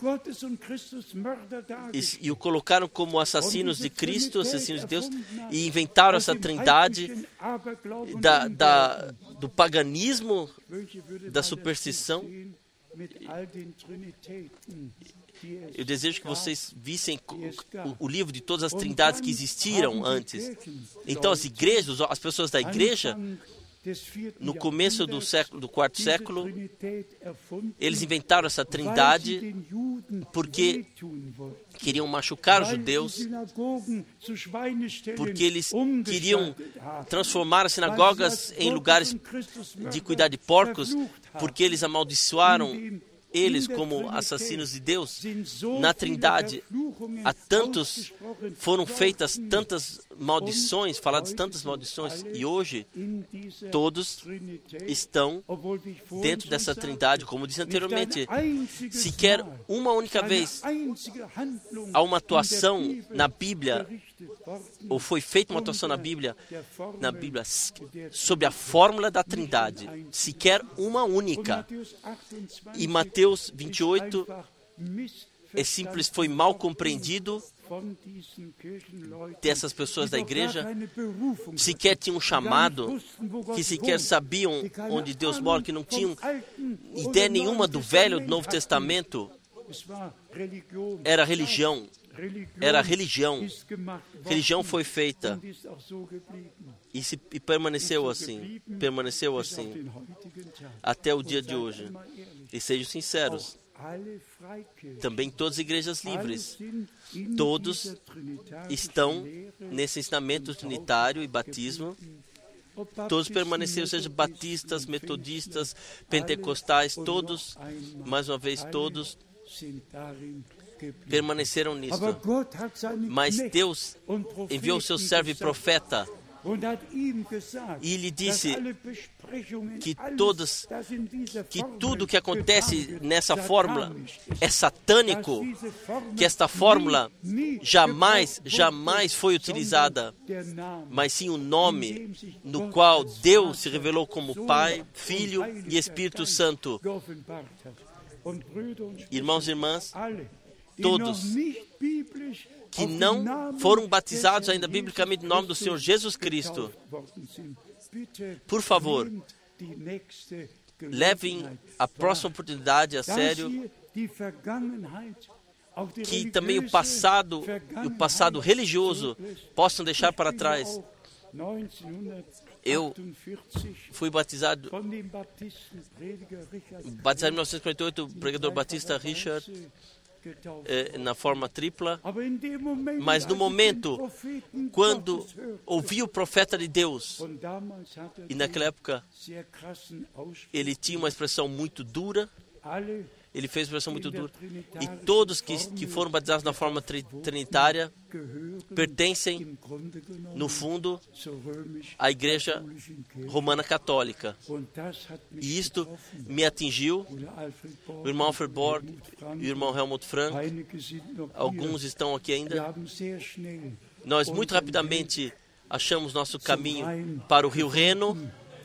S1: e, e o colocaram como assassinos de Cristo, assassinos de Deus, e inventaram essa trindade da, da, do paganismo, da superstição. Eu desejo que vocês vissem o, o livro de todas as trindades que existiram antes. Então, as igrejas, as pessoas da igreja, no começo do século, do quarto século, eles inventaram essa trindade porque queriam machucar os judeus, porque eles queriam transformar as sinagogas em lugares de cuidar de porcos, porque eles amaldiçoaram eles como assassinos de Deus. Na Trindade, há tantos, foram feitas tantas maldições, faladas tantas maldições, e hoje todos estão dentro dessa Trindade, como disse anteriormente. Sequer uma única vez há uma atuação na Bíblia, ou foi feita uma atuação na Bíblia, na Bíblia sobre a fórmula da Trindade, sequer uma única. E Mateus vinte e oito é simples, foi mal compreendido dessas pessoas da igreja, sequer tinham um chamado, que sequer sabiam onde Deus mora, que não tinham ideia nenhuma do Velho e do Novo Testamento. Era religião. Era religião. Religião foi feita e, se, e permaneceu assim, permaneceu assim até o dia de hoje. E sejam sinceros, também todas as igrejas livres, todos estão nesse ensinamento trinitário e batismo. Todos permaneceram, seja batistas, metodistas, pentecostais, todos, mais uma vez, todos permaneceram nisso. Mas Deus enviou o seu servo e profeta e lhe disse que, todos, que tudo que acontece nessa fórmula é satânico, que esta fórmula jamais, jamais foi utilizada, mas sim o nome no qual Deus se revelou como Pai, Filho e Espírito Santo. Irmãos e irmãs, todos que não foram batizados ainda biblicamente no nome do Senhor Jesus Cristo, por favor, levem a próxima oportunidade a sério, que também o passado, o passado religioso possam deixar para trás. Eu fui batizado, batizado em mil novecentos e quarenta e oito, o pregador batista Richard, eh, na forma tripla, mas no momento, quando ouvi o profeta de Deus, e naquela época ele tinha uma expressão muito dura, ele fez uma expressão muito dura, e todos que, que foram batizados na forma tri, trinitária pertencem, no fundo, à Igreja Romana Católica. E isto me atingiu. O irmão Alfred Borg e o irmão Helmut Frank, alguns estão aqui ainda. Nós, muito rapidamente, achamos nosso caminho para o Rio Reno,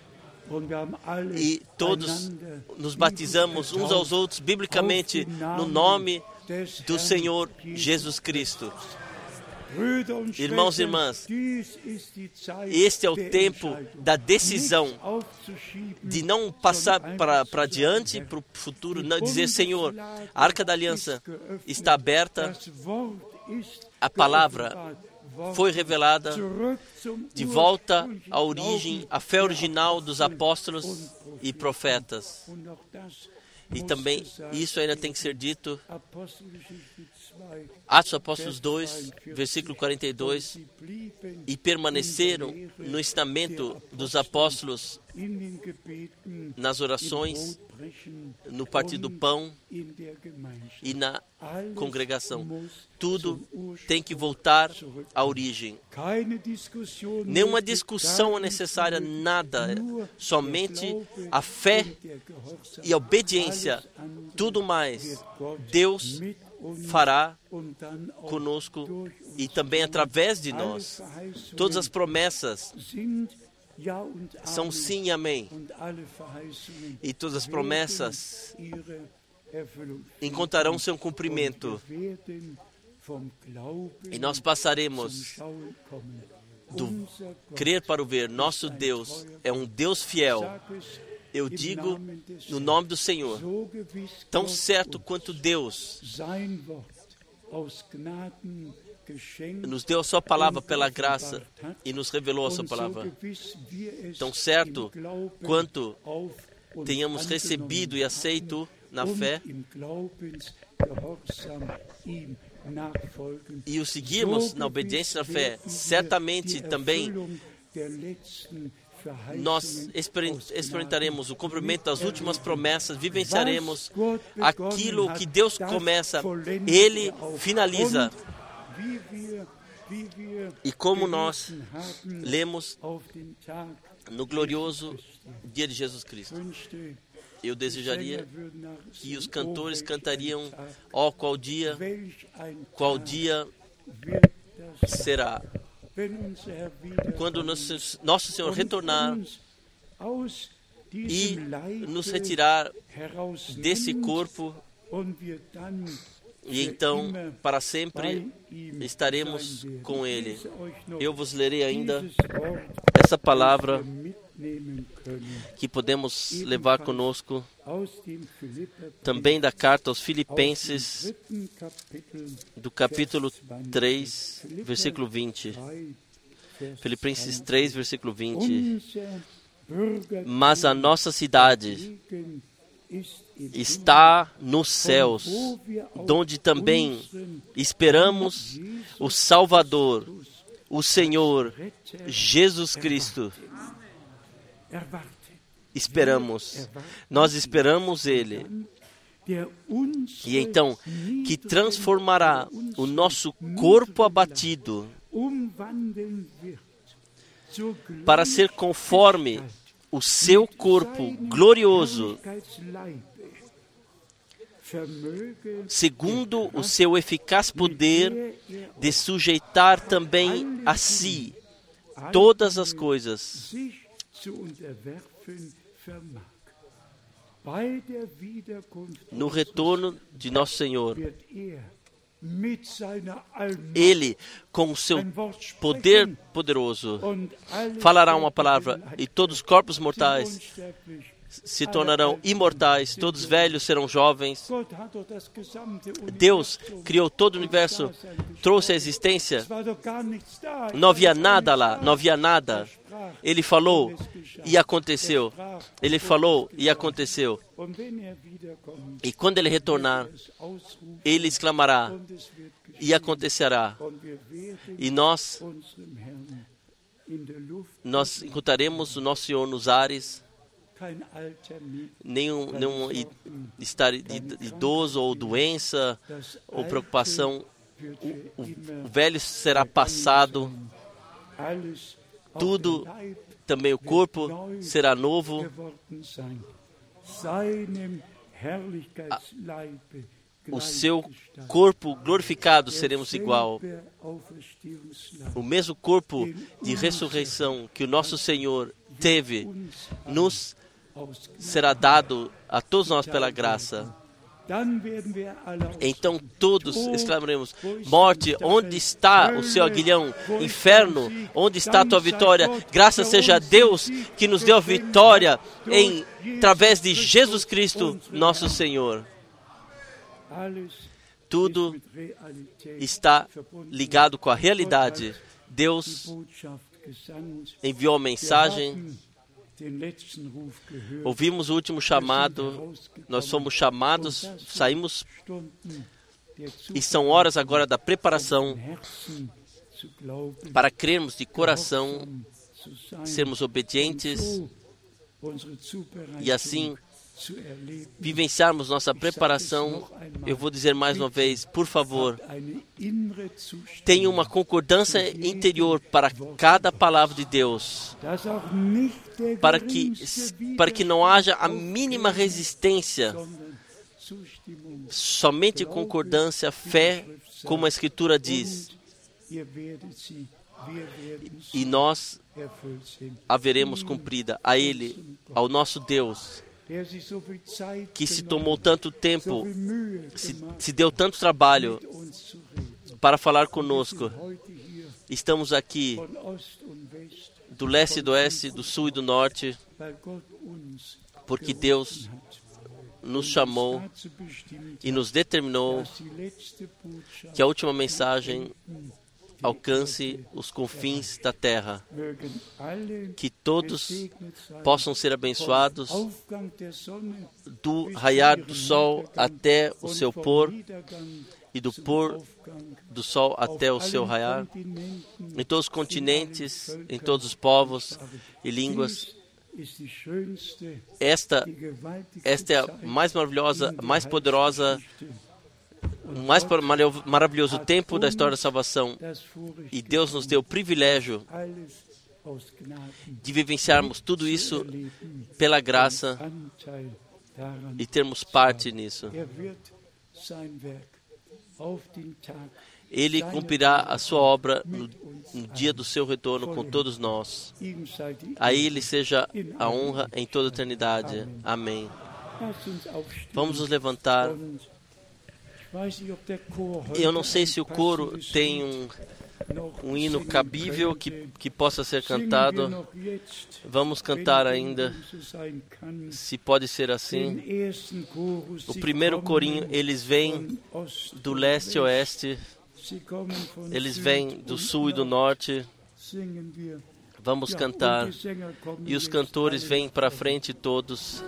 S1: e todos nos batizamos uns aos outros, biblicamente, no nome do Senhor Jesus Cristo. Irmãos e irmãs, este é o tempo da decisão, de não passar para, para diante, para o futuro, não dizer: Senhor, a Arca da Aliança está aberta, a palavra foi revelada, de volta à origem, à fé original dos apóstolos e profetas. E também isso ainda tem que ser dito. Atos dos Apóstolos dois, versículo quarenta e dois, e permaneceram no ensinamento dos apóstolos, nas orações, no partir do pão e na congregação. Tudo tem que voltar à origem. Nenhuma discussão é necessária, nada. Somente a fé e a obediência. Tudo mais Deus fará conosco e também através de nós. Todas as promessas são sim e amém. E todas as promessas encontrarão seu cumprimento. E nós passaremos do crer para o ver. Nosso Deus é um Deus fiel. Eu digo no nome do Senhor, tão certo quanto Deus nos deu a sua palavra pela graça e nos revelou a sua palavra, tão certo quanto tenhamos recebido e aceito na fé e o seguirmos na obediência na fé, certamente também nós experimentaremos o cumprimento das últimas promessas, vivenciaremos aquilo que Deus começa, Ele finaliza. E como nós lemos no glorioso dia de Jesus Cristo, eu desejaria que os cantores cantariam: ó, qual dia, qual dia será, quando nosso, nosso Senhor retornar e nos retirar desse corpo, e então para sempre estaremos com Ele. Eu vos lerei ainda essa palavra que podemos levar conosco também da carta aos Filipenses, do capítulo três, versículo vinte. Filipenses três, versículo vinte. Mas a nossa cidade está nos céus, donde também esperamos o Salvador, o Senhor Jesus Cristo. Esperamos, nós esperamos Ele, e então que transformará o nosso corpo abatido para ser conforme o seu corpo glorioso, segundo o seu eficaz poder de sujeitar também a si todas as coisas. No retorno de nosso Senhor, Ele, com o seu poder poderoso, falará uma palavra, e todos os corpos mortais se tornarão imortais, todos velhos serão jovens. Deus criou todo o universo, trouxe a existência, não havia nada lá, não havia nada. Ele falou e aconteceu. Ele falou e aconteceu. E quando Ele retornar, Ele exclamará e acontecerá. E nós, nós encontraremos o nosso Senhor nos ares. Nenhum, nenhum estar idoso ou doença ou preocupação. O, o, o velho será passado. Tudo, também o corpo será novo. A, o seu corpo glorificado seremos igual. O mesmo corpo de ressurreição que o nosso Senhor teve, nos será dado a todos nós pela graça. Então todos exclamaremos: morte, onde está o seu aguilhão? Inferno, onde está a tua vitória? Graças seja a Deus que nos deu a vitória em, através de Jesus Cristo, nosso Senhor. Tudo está ligado com a realidade. Deus enviou a mensagem. Ouvimos o último chamado, nós somos chamados, saímos, e são horas agora da preparação para crermos de coração, sermos obedientes e assim vivenciarmos nossa preparação. Eu vou dizer mais uma vez, por favor, tenha uma concordância interior para cada palavra de Deus, para que, para que não haja a mínima resistência, somente concordância, fé, como a Escritura diz, e nós haveremos cumprida. A Ele, ao nosso Deus, que se tomou tanto tempo, se, se deu tanto trabalho para falar conosco. Estamos aqui do leste e do oeste, do sul e do norte, porque Deus nos chamou e nos determinou que a última mensagem alcance os confins da terra. Que todos possam ser abençoados do raiar do sol até o seu pôr e do pôr do sol até o seu raiar, em todos os continentes, em todos os povos e línguas. Esta, esta é a mais maravilhosa, mais poderosa, o mais maravilhoso tempo da história da salvação. E Deus nos deu o privilégio de vivenciarmos tudo isso pela graça e termos parte nisso. Ele cumprirá a sua obra no, no dia do seu retorno com todos nós. A Ele seja a honra em toda a eternidade. Amém. Vamos nos levantar. Eu não sei se o coro tem um, um hino cabível que, que possa ser cantado. Vamos cantar ainda, se pode ser assim. O primeiro corinho, eles vêm do leste a oeste, eles vêm do sul e do norte. Vamos cantar. E os cantores vêm para frente todos.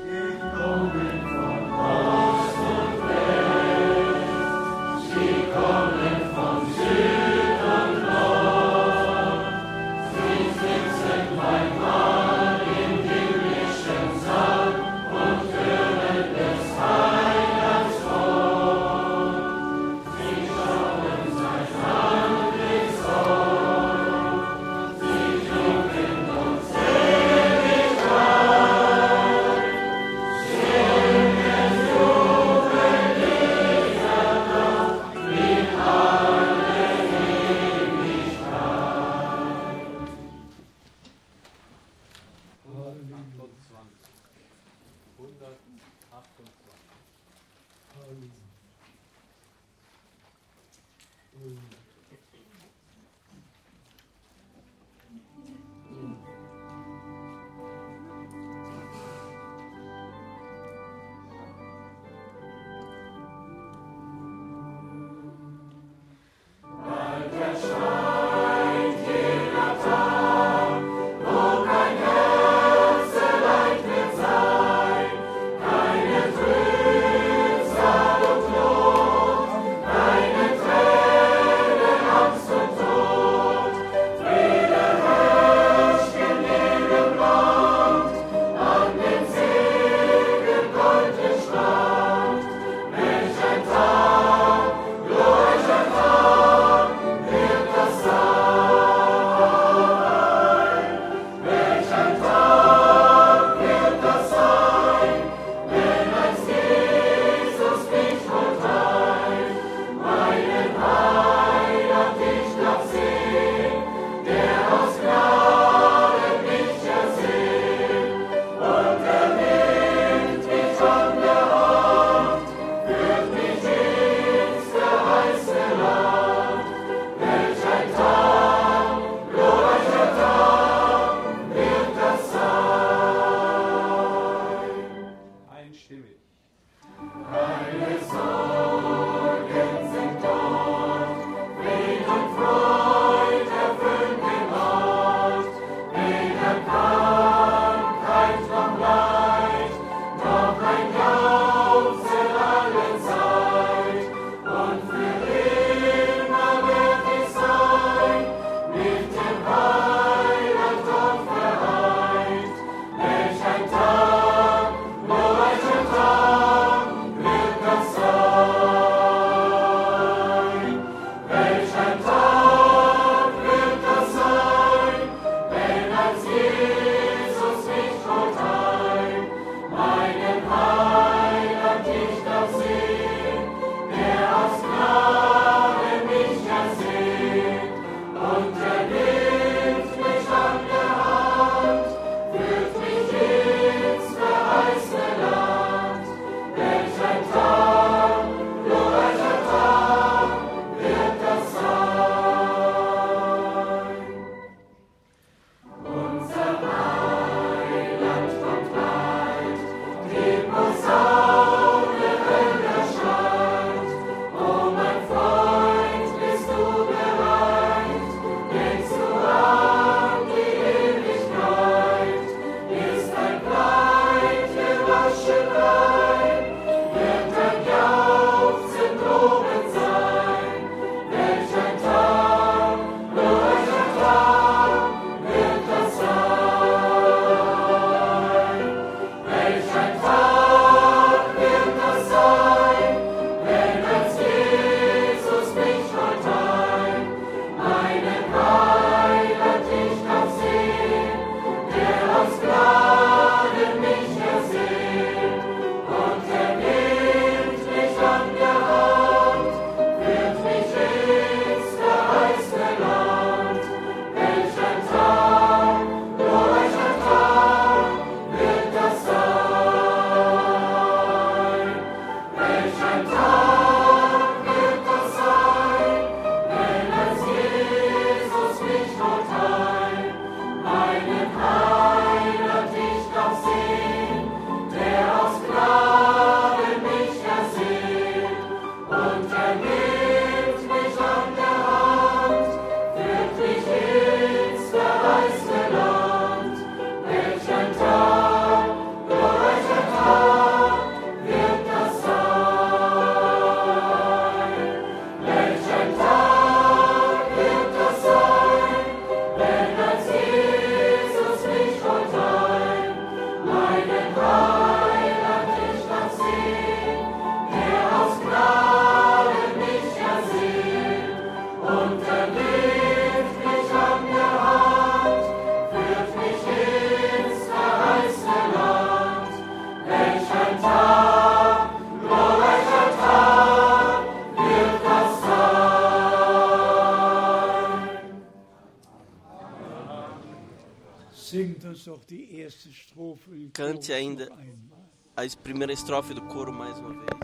S1: Cante ainda a primeira estrofe do coro mais uma vez.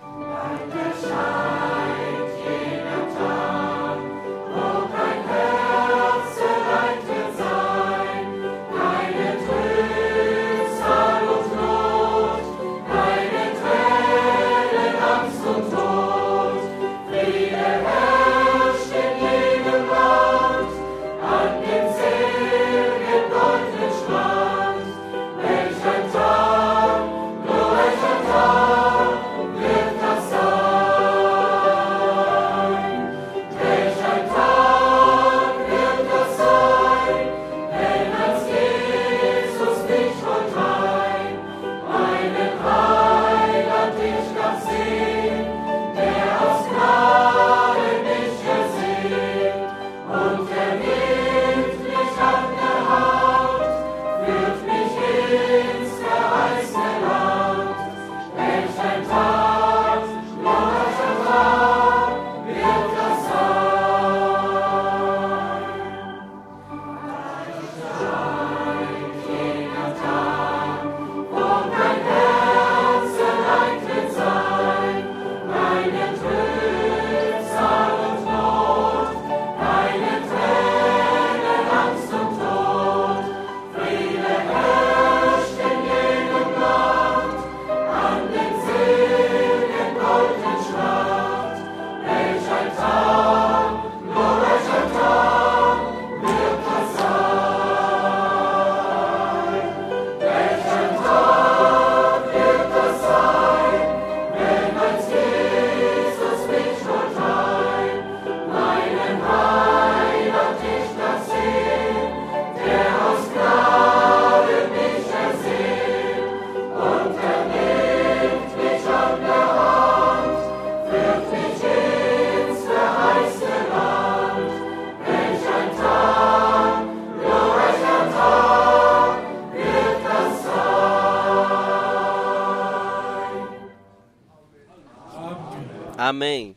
S1: Amém.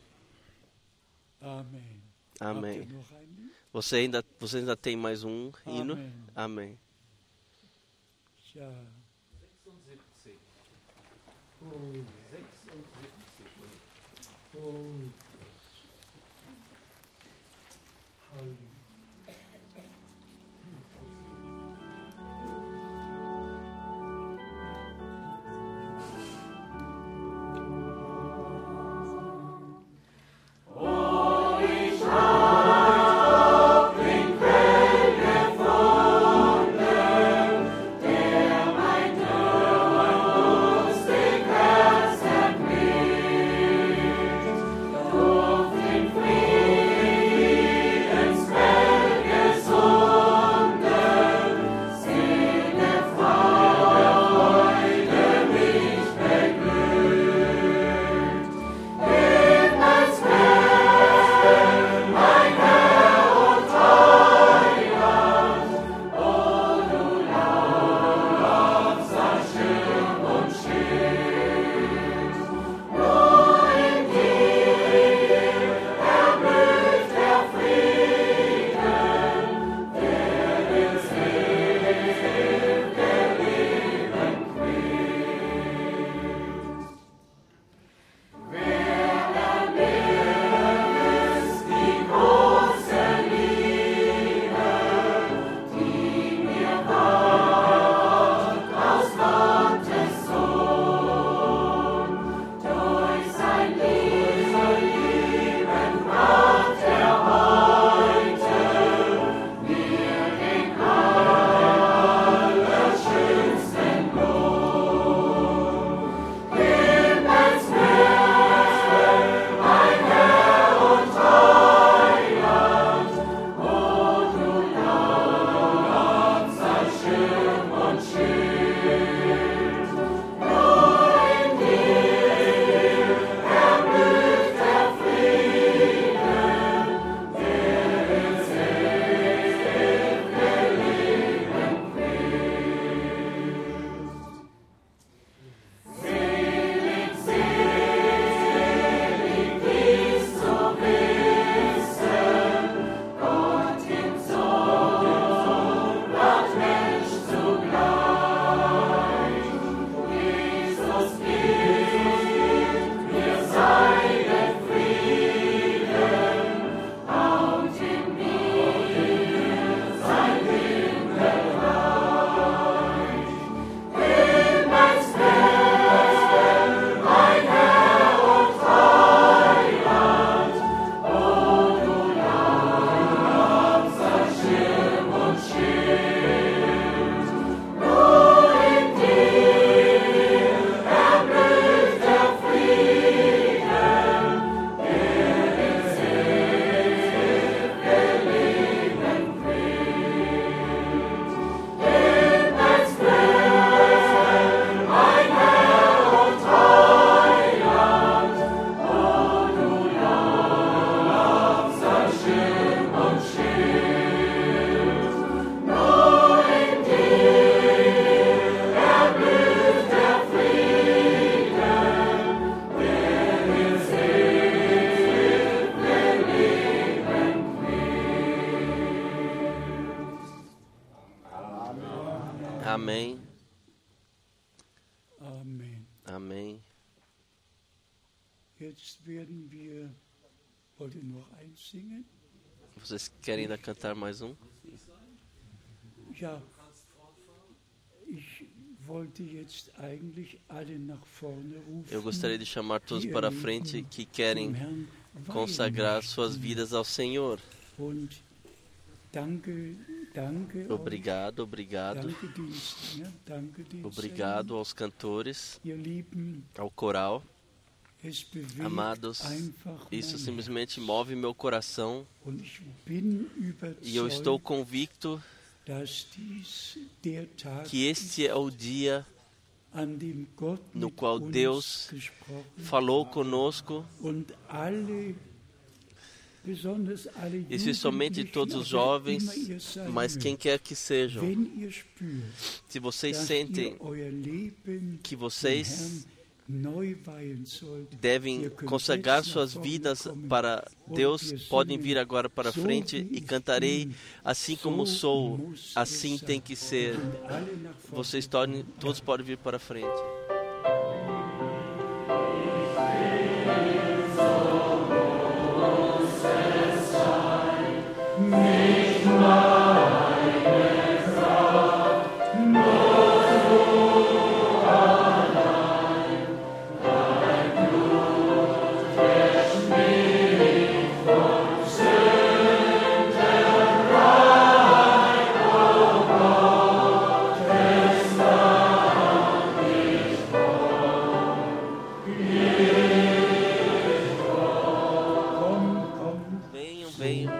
S1: Amém. Você ainda, você ainda tem mais um hino? Amém.
S2: Frieden
S1: Amém.
S2: Amen.
S1: Amém.
S2: Jetzt werden wir, wollt ihr noch eins singen?
S1: Vocês querem ainda cantar mais um?
S2: Ja, ich wollte jetzt eigentlich alle nach vorne rufen.
S1: Eu gostaria de chamar todos para a frente que querem consagrar suas vidas ao Senhor.
S2: Und danke, danke.
S1: Obrigado, obrigado.
S2: Danke Dienst, ja, danke Dienst.
S1: Obrigado aos cantores,
S2: Ihr Lieben,
S1: ao coral.
S2: es bewegt
S1: Amados,
S2: einfach
S1: isso
S2: mein
S1: simplesmente move meu coração
S2: Und ich bin
S1: e eu estou
S2: überzeugt,
S1: convicto
S2: dass dies der Tag
S1: que este é o dia
S2: an dem Gott
S1: no
S2: mit
S1: qual
S2: uns
S1: Deus
S2: gesprochen
S1: falou conosco,
S2: und alle, besonders alle
S1: especialmente
S2: Jugendlichen,
S1: todos os
S2: wer
S1: jovens,
S2: immer ihr sein
S1: mas quem
S2: mögt,
S1: quer que sejam.
S2: wenn ihr spürt,
S1: Se vocês
S2: dass
S1: sentem
S2: ihr euer Leben
S1: que
S2: dem
S1: vocês
S2: Herrn neu weihen sollt,
S1: devem
S2: ihr könnt
S1: consagrar
S2: jetzt nach
S1: suas
S2: vorne
S1: vidas
S2: kommen
S1: para
S2: und
S1: Deus,
S2: wir
S1: podem
S2: singen,
S1: vir agora para
S2: so
S1: frente
S2: wie
S1: e
S2: ich
S1: cantarei
S2: bin,
S1: assim como
S2: so
S1: sou,
S2: muss
S1: assim
S2: es
S1: tem
S2: sein.
S1: que ser.
S2: Und alle nach vorne.
S1: Vocês tornem, todos podem vir para frente.
S2: Komm, komm,
S1: Venham, venham.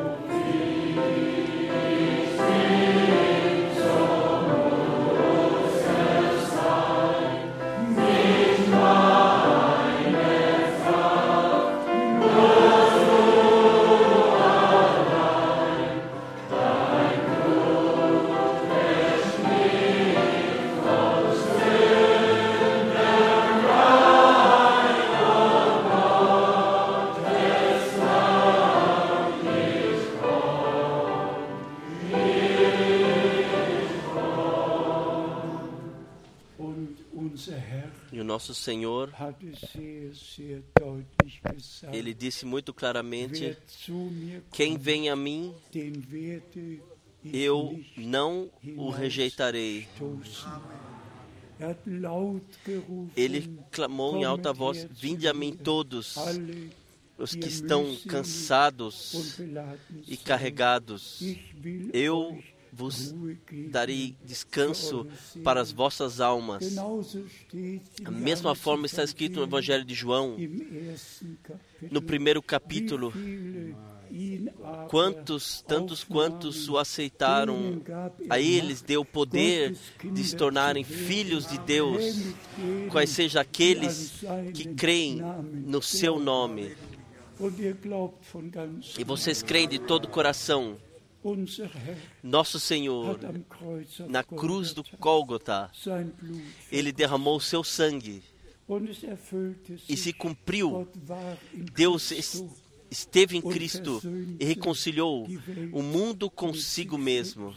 S2: und unser Herr
S1: E o nosso Senhor,
S2: hat es sehr, sehr deutlich gesagt.
S1: Ele disse muito claramente:
S2: Wer zu mir
S1: quem
S2: kommt,
S1: vem a mim,
S2: den werde ich
S1: eu
S2: nicht
S1: não o rejeitarei.
S2: stoßen. Er hat laut gerufen,
S1: Ele clamou em alta voz: vinde a mim todos
S2: alle,
S1: os
S2: die
S1: que
S2: ihr
S1: estão
S2: mühselig
S1: cansados
S2: und beladen
S1: e
S2: seid.
S1: carregados.
S2: Ich will
S1: Eu
S2: euch
S1: vos
S2: Ruhe geben
S1: darei descanso
S2: für eure Seelen.
S1: para as vossas almas.
S2: Genauso steht in
S1: Da mesma
S2: Johannes
S1: forma está escrito no Evangelho de João,
S2: im ersten Kapitel,
S1: no primeiro capítulo:
S2: wie viele ihn aber
S1: quantos, tantos
S2: aufnahmen,
S1: quantos o aceitaram,
S2: denen gab er
S1: a eles
S2: Macht,
S1: deu o poder
S2: Gottes Kinder
S1: de se tornarem
S2: zu werden,
S1: filhos de Deus,
S2: nämlich denen,
S1: quais sejam
S2: die
S1: aqueles
S2: an seinen
S1: que creem
S2: Namen
S1: no seu
S2: glauben.
S1: nome.
S2: Und ihr glaubt von ganzem
S1: E vocês creem de todo o coração.
S2: Unser Herr
S1: Nosso Senhor,
S2: hat am Kreuz auf
S1: na cruz do
S2: Golgatha
S1: Gólgota,
S2: sein Blut
S1: Ele derramou o seu sangue
S2: und es erfüllte
S1: e
S2: sich.
S1: se cumpriu.
S2: Gott war in
S1: Deus
S2: Christo.
S1: esteve em Cristo e reconciliou o mundo consigo mesmo,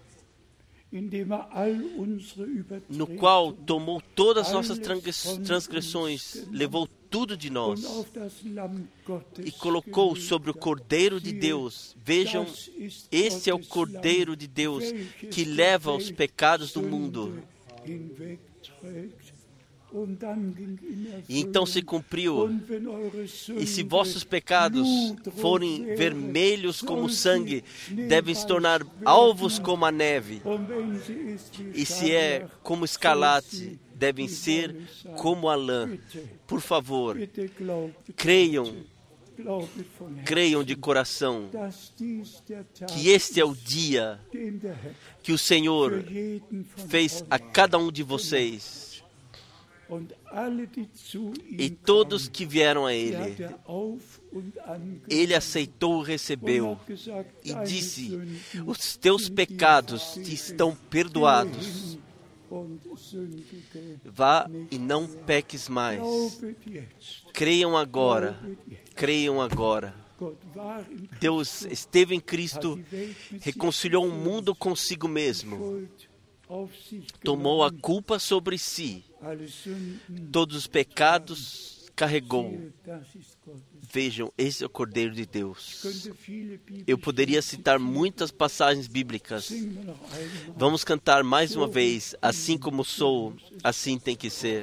S2: Indem er all unsere
S1: no
S2: Übertretungen
S1: qual tomou todas as nossas transgress- transgressões, levou tudo de nós
S2: und auf das Lamm Gottes
S1: e colocou
S2: gelegt
S1: sobre o
S2: hat.
S1: Cordeiro de Deus. Vejam,
S2: Das ist
S1: este é o
S2: Gottes
S1: Cordeiro
S2: Lamm,
S1: de Deus
S2: welches
S1: que
S2: die
S1: leva os
S2: Welt
S1: pecados do
S2: Sünde
S1: mundo.
S2: hinwegträgt. Und dann ging in
S1: E então se
S2: Erfüllung,
S1: cumpriu.
S2: und wenn eure
S1: E se
S2: Sünde
S1: vossos pecados
S2: blutrot
S1: forem
S2: wäre,
S1: vermelhos como
S2: soll
S1: sangue,
S2: sie
S1: devem se tornar
S2: schneeweiß
S1: alvos
S2: werden.
S1: como a neve.
S2: Und wenn sie ist wie
S1: E se é
S2: Scharlach,
S1: como
S2: soll
S1: escarlate,
S2: sie
S1: devem
S2: wie
S1: ser
S2: Wolle sein.
S1: como a lã.
S2: Bitte,
S1: Por favor,
S2: bitte glaubet,
S1: creiam,
S2: glaubet von Herzen,
S1: creiam de coração
S2: dass dies der Tag
S1: que este é o dia
S2: den der Herr
S1: que o Senhor
S2: für jeden von
S1: fez
S2: euch
S1: a cada um de vocês.
S2: und alle, die zu
S1: E
S2: ihm
S1: todos
S2: kamen,
S1: que vieram a
S2: die
S1: Ele,
S2: hat er auf und angenommen
S1: Ele aceitou,
S2: und
S1: recebeu
S2: hat gesagt,
S1: e
S2: deine
S1: disse:
S2: Sünden
S1: os teus
S2: sind dir
S1: pecados te
S2: vergeben.
S1: estão
S2: Geh
S1: perdoados.
S2: hin und sündige
S1: Vá
S2: nicht.
S1: e não peques mais.
S2: Glaubet jetzt,
S1: Creiam agora,
S2: glaubet jetzt.
S1: creiam agora.
S2: Gott war in Christus,
S1: Deus esteve em
S2: hat
S1: Cristo,
S2: die Welt mit sich
S1: reconciliou o
S2: versöhnt,
S1: mundo consigo mesmo.
S2: Schuld
S1: tomou a culpa sobre si, todos os pecados carregou. Vejam, esse é o Cordeiro de Deus. Eu poderia citar muitas passagens bíblicas. Vamos cantar mais uma vez. Assim como sou, assim tem que ser.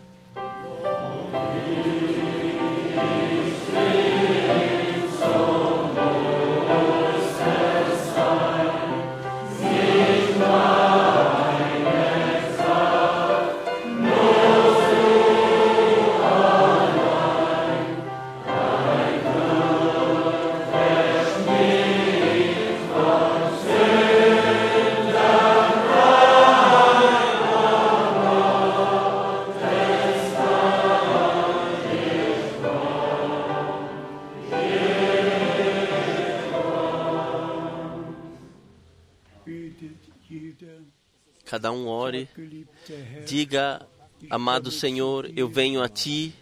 S1: Cada um ore, diga, amado Senhor, eu venho a Ti,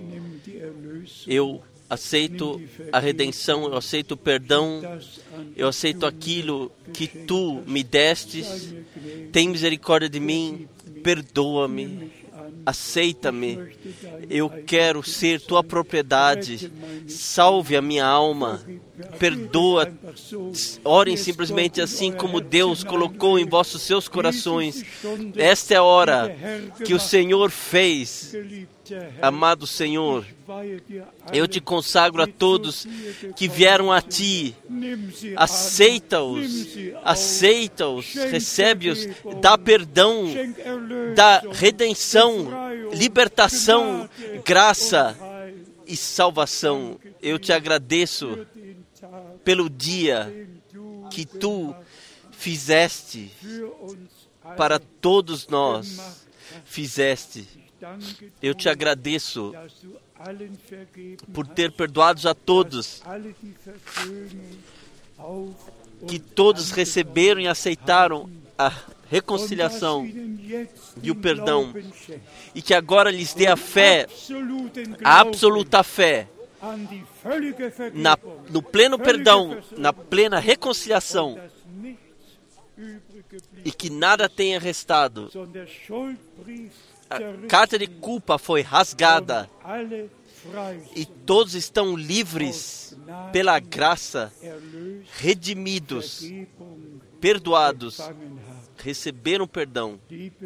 S1: eu aceito a redenção, eu aceito o perdão, eu aceito aquilo que Tu me destes, tem misericórdia de mim, perdoa-me, aceita-me, eu quero ser Tua propriedade, salve a minha alma, perdoa, orem simplesmente assim como Deus colocou em vossos seus corações. Esta é a hora que o Senhor fez. Amado Senhor, eu te consagro a todos que vieram a Ti, aceita-os, aceita-os, recebe-os, dá perdão, dá redenção, libertação, graça e salvação. Eu te agradeço pelo dia que Tu fizeste para todos nós, fizeste. Eu te agradeço por ter perdoado a todos, que todos receberam e aceitaram a reconciliação e o perdão, e que agora lhes dê a fé, a absoluta fé, na, no pleno perdão, na plena reconciliação, e que nada tenha restado. A carta de culpa foi rasgada e todos estão livres pela graça, redimidos, perdoados, receberam perdão.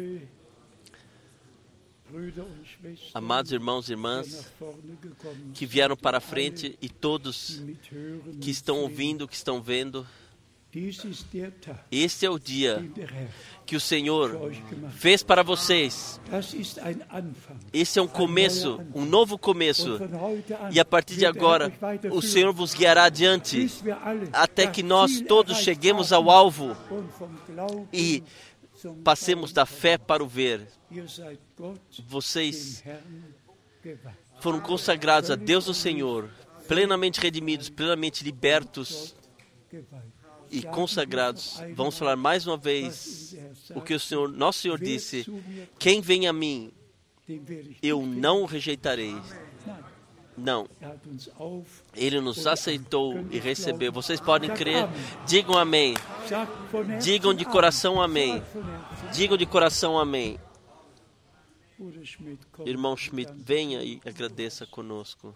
S1: Amados irmãos e irmãs que vieram para a frente e todos que estão ouvindo, que estão vendo, este é o dia que o Senhor fez para vocês. Esse é um começo, um novo começo. E a partir de agora, o Senhor vos guiará adiante, até que nós todos cheguemos ao alvo e passemos da fé para o ver. Vocês foram consagrados a Deus o Senhor, plenamente redimidos, plenamente libertos e consagrados. Vamos falar mais uma vez o que o Senhor, nosso Senhor disse: quem vem a mim, eu não o rejeitarei. Não. Ele nos aceitou e recebeu. Vocês podem crer? Digam amém. Digam de coração amém. Digam de coração amém. Irmão Schmidt, venha e agradeça conosco.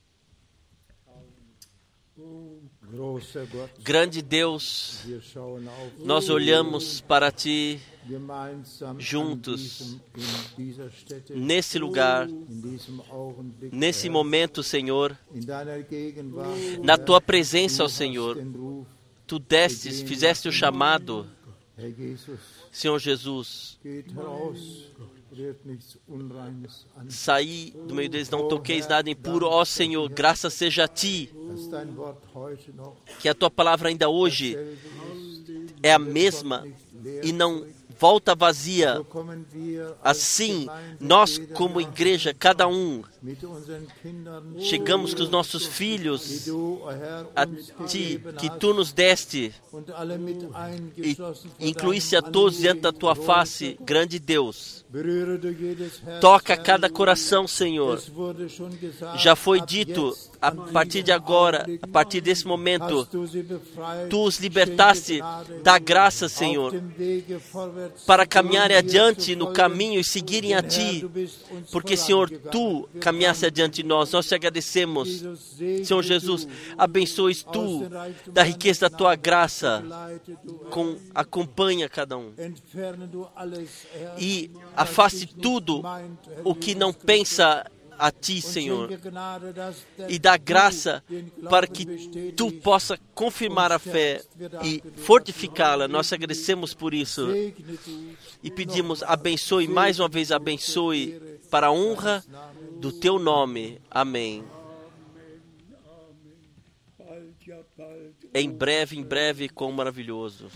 S1: Grande Deus, nós olhamos para Ti juntos, nesse lugar, nesse momento, Senhor, na Tua presença, ó Senhor. Tu destes, fizeste o chamado, Senhor Jesus. Saí do meio deles, não toqueis nada impuro, ó Senhor, graças seja a Ti, que a Tua palavra ainda hoje é a mesma e não volta vazia. Assim, nós como igreja, cada um chegamos com os nossos filhos a Ti, que Tu nos deste, e incluísse a todos diante da Tua face, grande Deus. Toca cada coração, Senhor. Já foi dito, a partir de agora, a partir desse momento, Tu os libertaste da graça, Senhor, para caminharem adiante no caminho e seguirem a Ti, porque, Senhor, Tu caminhaste adiante de nós. Nós te agradecemos, Senhor Jesus. Abençoes Tu da riqueza da Tua graça, com, acompanha cada um. E afaste tudo o que não pensa a Ti, Senhor, e dá graça para que Tu possa confirmar a fé e fortificá-la. Nós agradecemos por isso e pedimos, abençoe, mais uma vez abençoe, para a honra do Teu nome. Amém. Em breve, em breve, quão maravilhoso.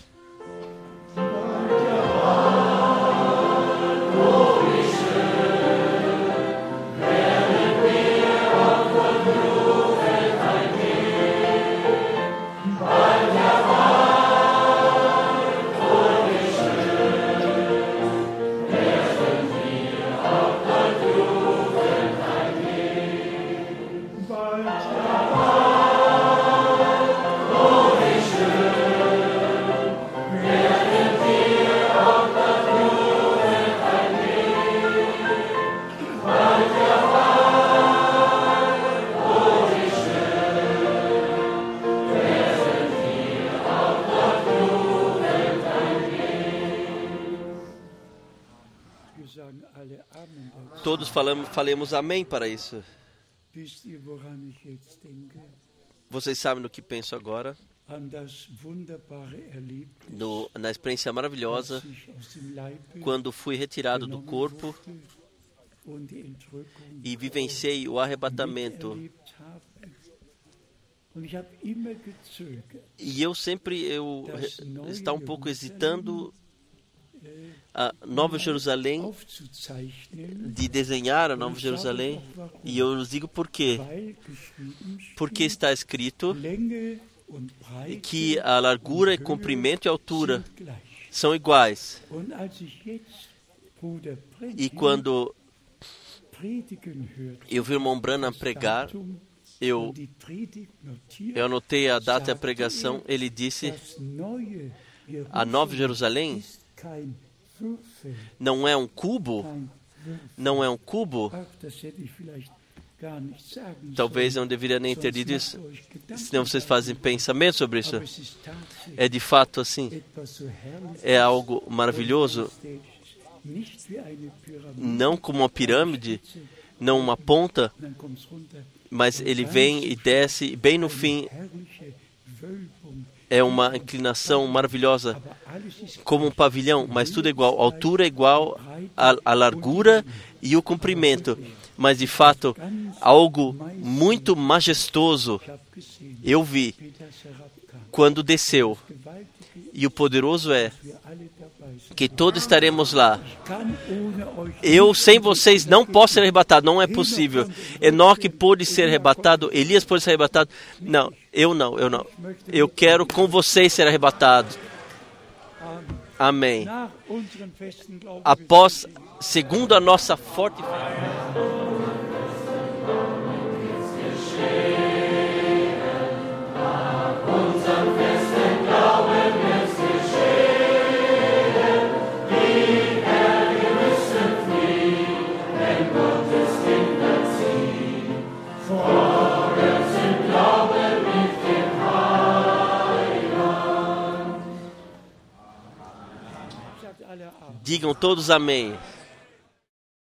S1: Todos falamos, falemos amém para isso. Vocês sabem do que penso agora? No, na experiência maravilhosa, quando fui retirado do corpo e vivenciei o arrebatamento. E eu sempre eu está um pouco hesitando a Nova Jerusalém, de desenhar a Nova Jerusalém, e eu lhes digo por quê. Porque está escrito que a largura, comprimento e altura são iguais. E quando eu vi o irmão Branham pregar, eu, eu anotei a data da pregação. Ele disse: a Nova Jerusalém não é um cubo, não é um cubo. Talvez eu não deveria nem ter dito isso, senão vocês fazem pensamento sobre isso. É de fato assim, é algo maravilhoso, não como uma pirâmide, não uma ponta, mas ele vem e desce, e bem no fim é uma inclinação maravilhosa, como um pavilhão, mas tudo é igual. A altura é igual, a, a largura e o comprimento. Mas, de fato, algo muito majestoso eu vi quando desceu. E o poderoso é que todos estaremos lá. Eu, sem vocês, não posso ser arrebatado. Não é possível. Enoque pôde ser arrebatado. Elias pôde ser arrebatado. Não, eu não, eu não. Eu quero com vocês ser arrebatado. Amém. Após, segundo a nossa forte fé. Digam todos amém.